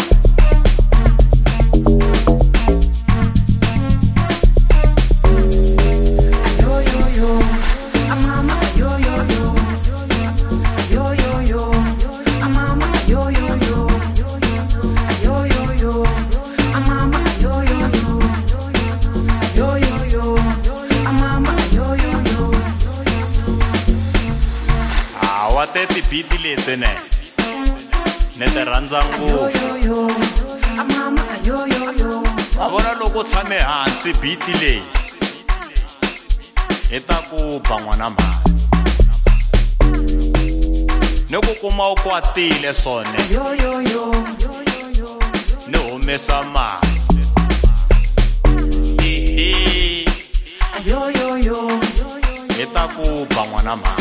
Wa teti beat leti ne te rhandza ngopfu. Wa vona loko tshame hansi beat leyi ta ku ba n'wana mali. Ne ku kuma u kwatile swone. Ne humesa mali. Ta ku ba n'wana mali.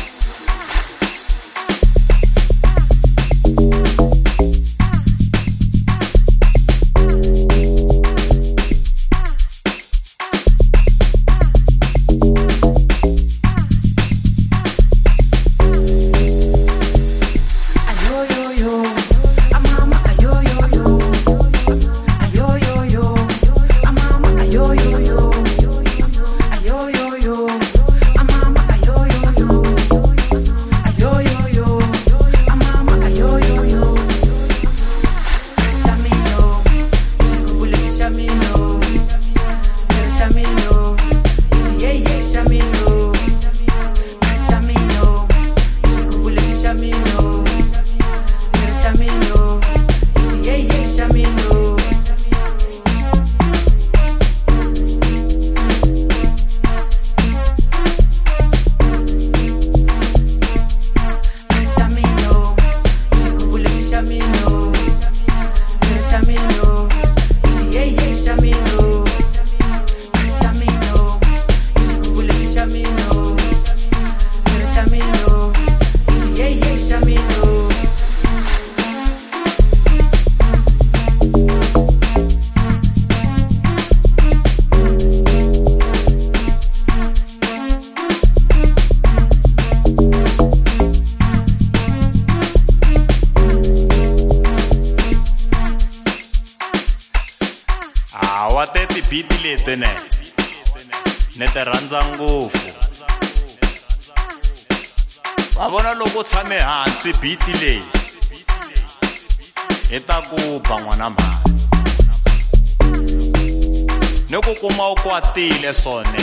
Wa teti beat leti ne te rhandza ngopfu. Wa vona loko tshame hansi beat leyi ta ku ba n'wana mali. Ne ku kuma u kwatile swone.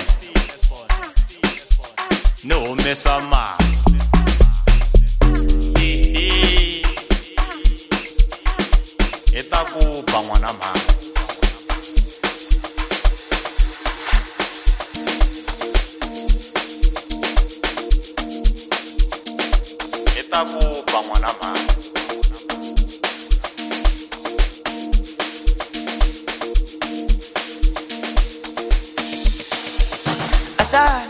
Ne humesa mali. Ta ku ba n'wana mali. kupha mwana mani. Asana.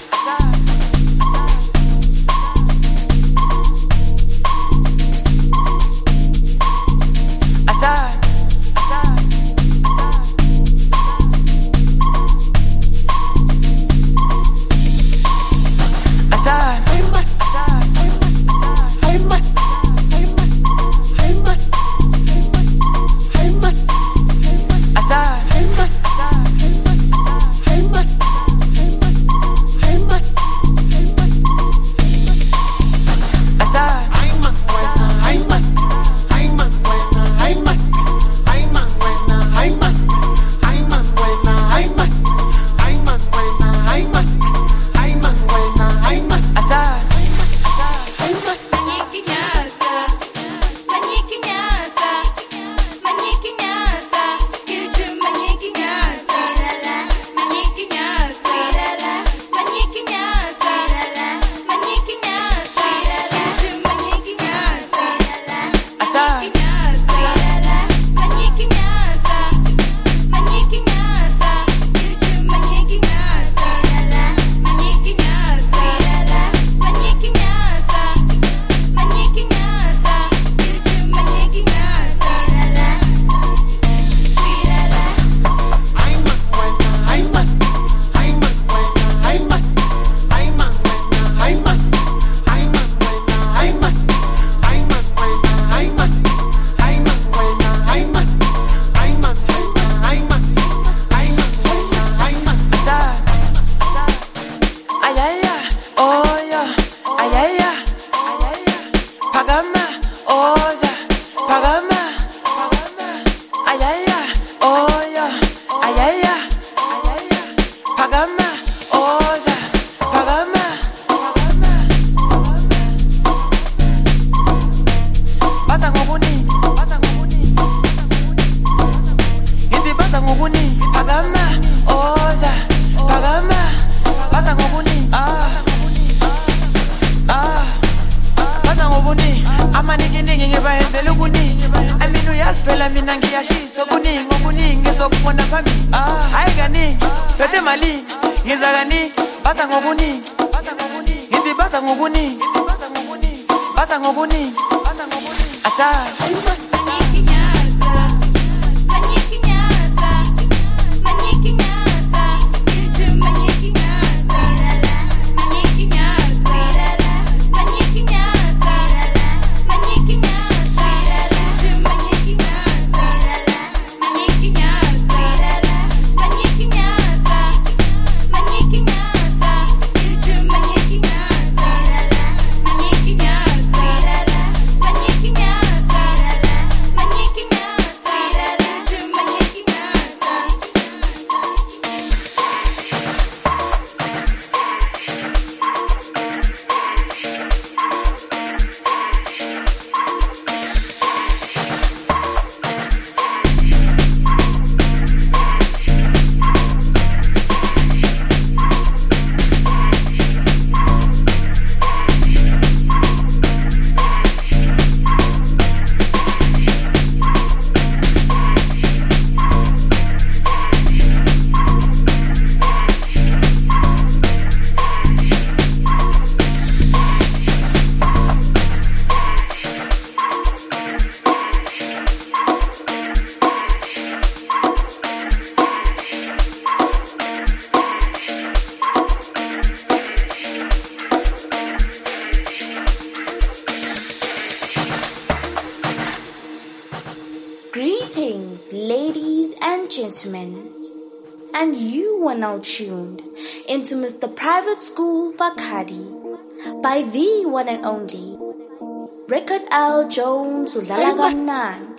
Greetings, ladies and gentlemen, and you are now tuned into Mr. Private School Bacardi by the one and only Record L. Jones Udlala Kamnandi.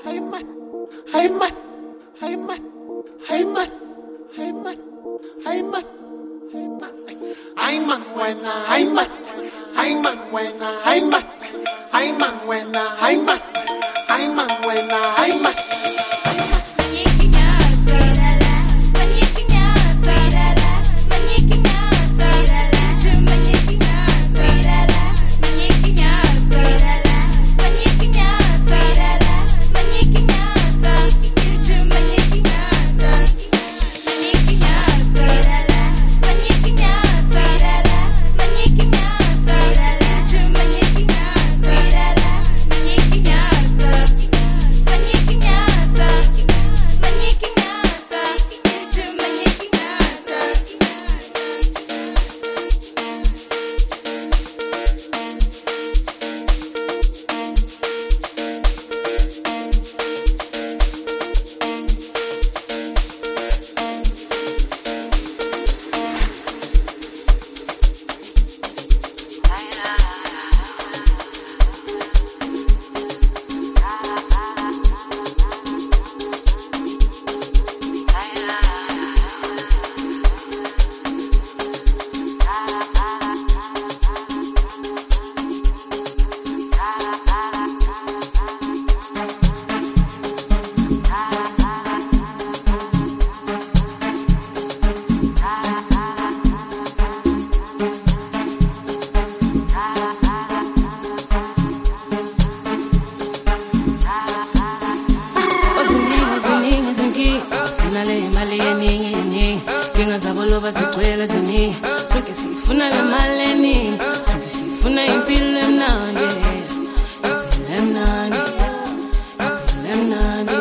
sifuna le imali yeningi Dinga zabo loba zikwela ziningi Sonke sifuna le mali yeningi Sonke sifuna impilo emnandi Impilo emnandi Impilo emnandi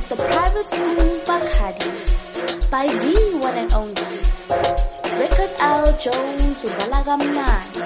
Mr. Private School Bacardi by the one and only Record L Jones udlala kamnandi.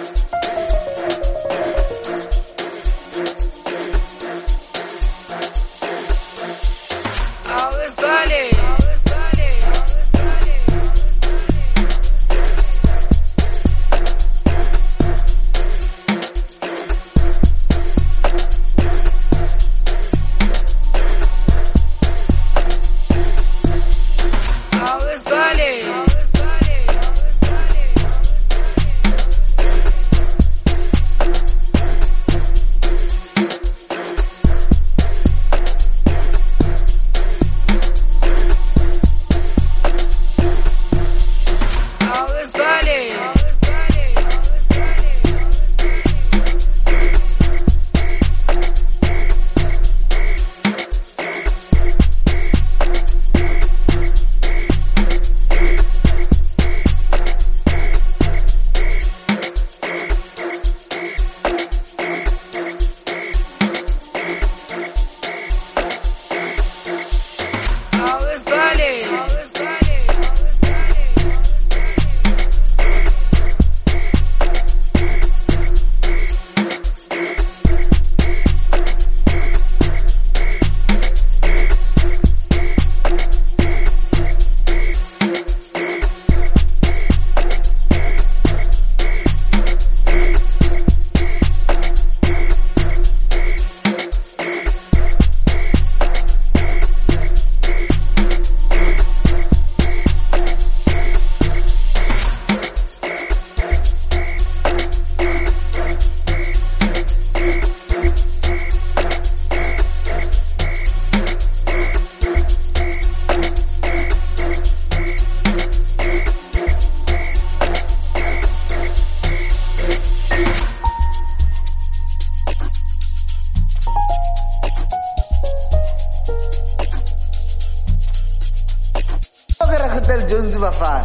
Jones bafana.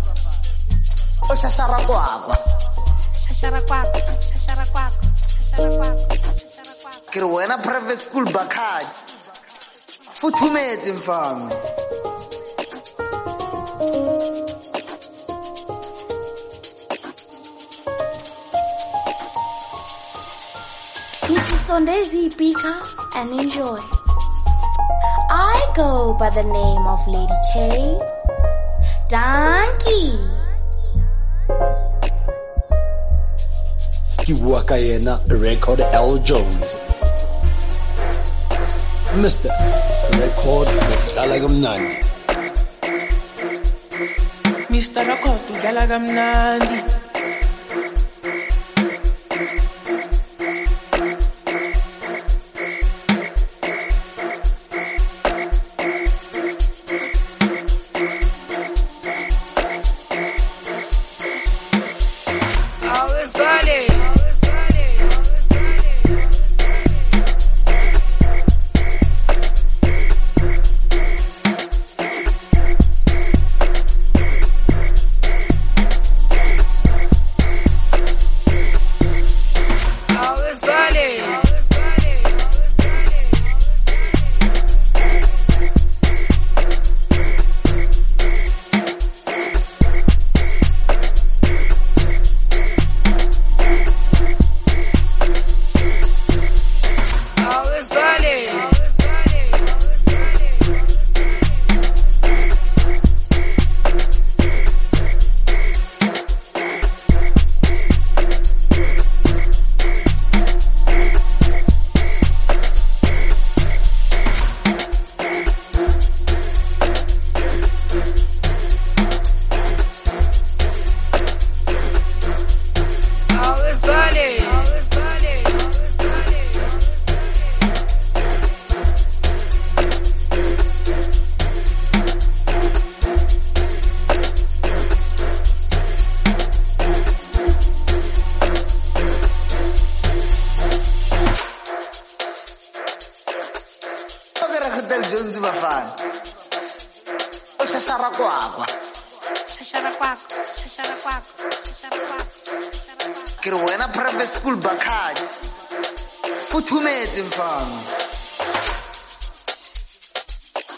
O shashara kwakwa. Shashara kwakwa, shashara kwakwa, shashara kwakwa, shashara kwakwa. Kiri wena private school Bacardi. Futhumetse mfana. It's Sondezi Pika and enjoy. I go by the name of Lady K. Donkey. Kiwaka yena Record L Jones. Mr. Record udlala kamnandi. Mr. Record udlala kamnandi. Jones bafana. O shashara kwakwa. Shashara kwakwa, shashara kwakwa, shashara kwakwa, shashara kwakwa. Kiri wena private school Bacardi. Futhumetse mfana.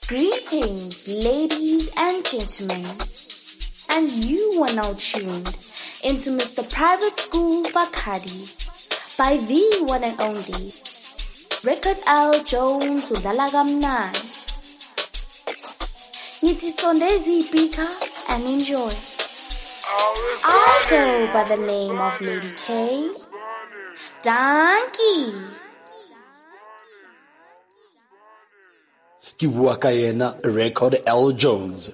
Greetings, ladies and gentlemen. And you are now tuned into Mr. Private School Bacardi by the one and only Record L Jones udlala kamnandi. Ngithi sondezi ipika and enjoy. I go by the name of Lady K. Donkey. Ki bua ka yena Record L Jones.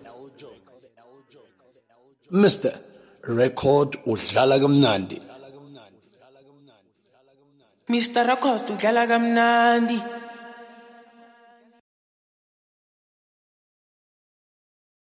Mr. Record udlala kamnandi. Mr. Record udlala kamnandi.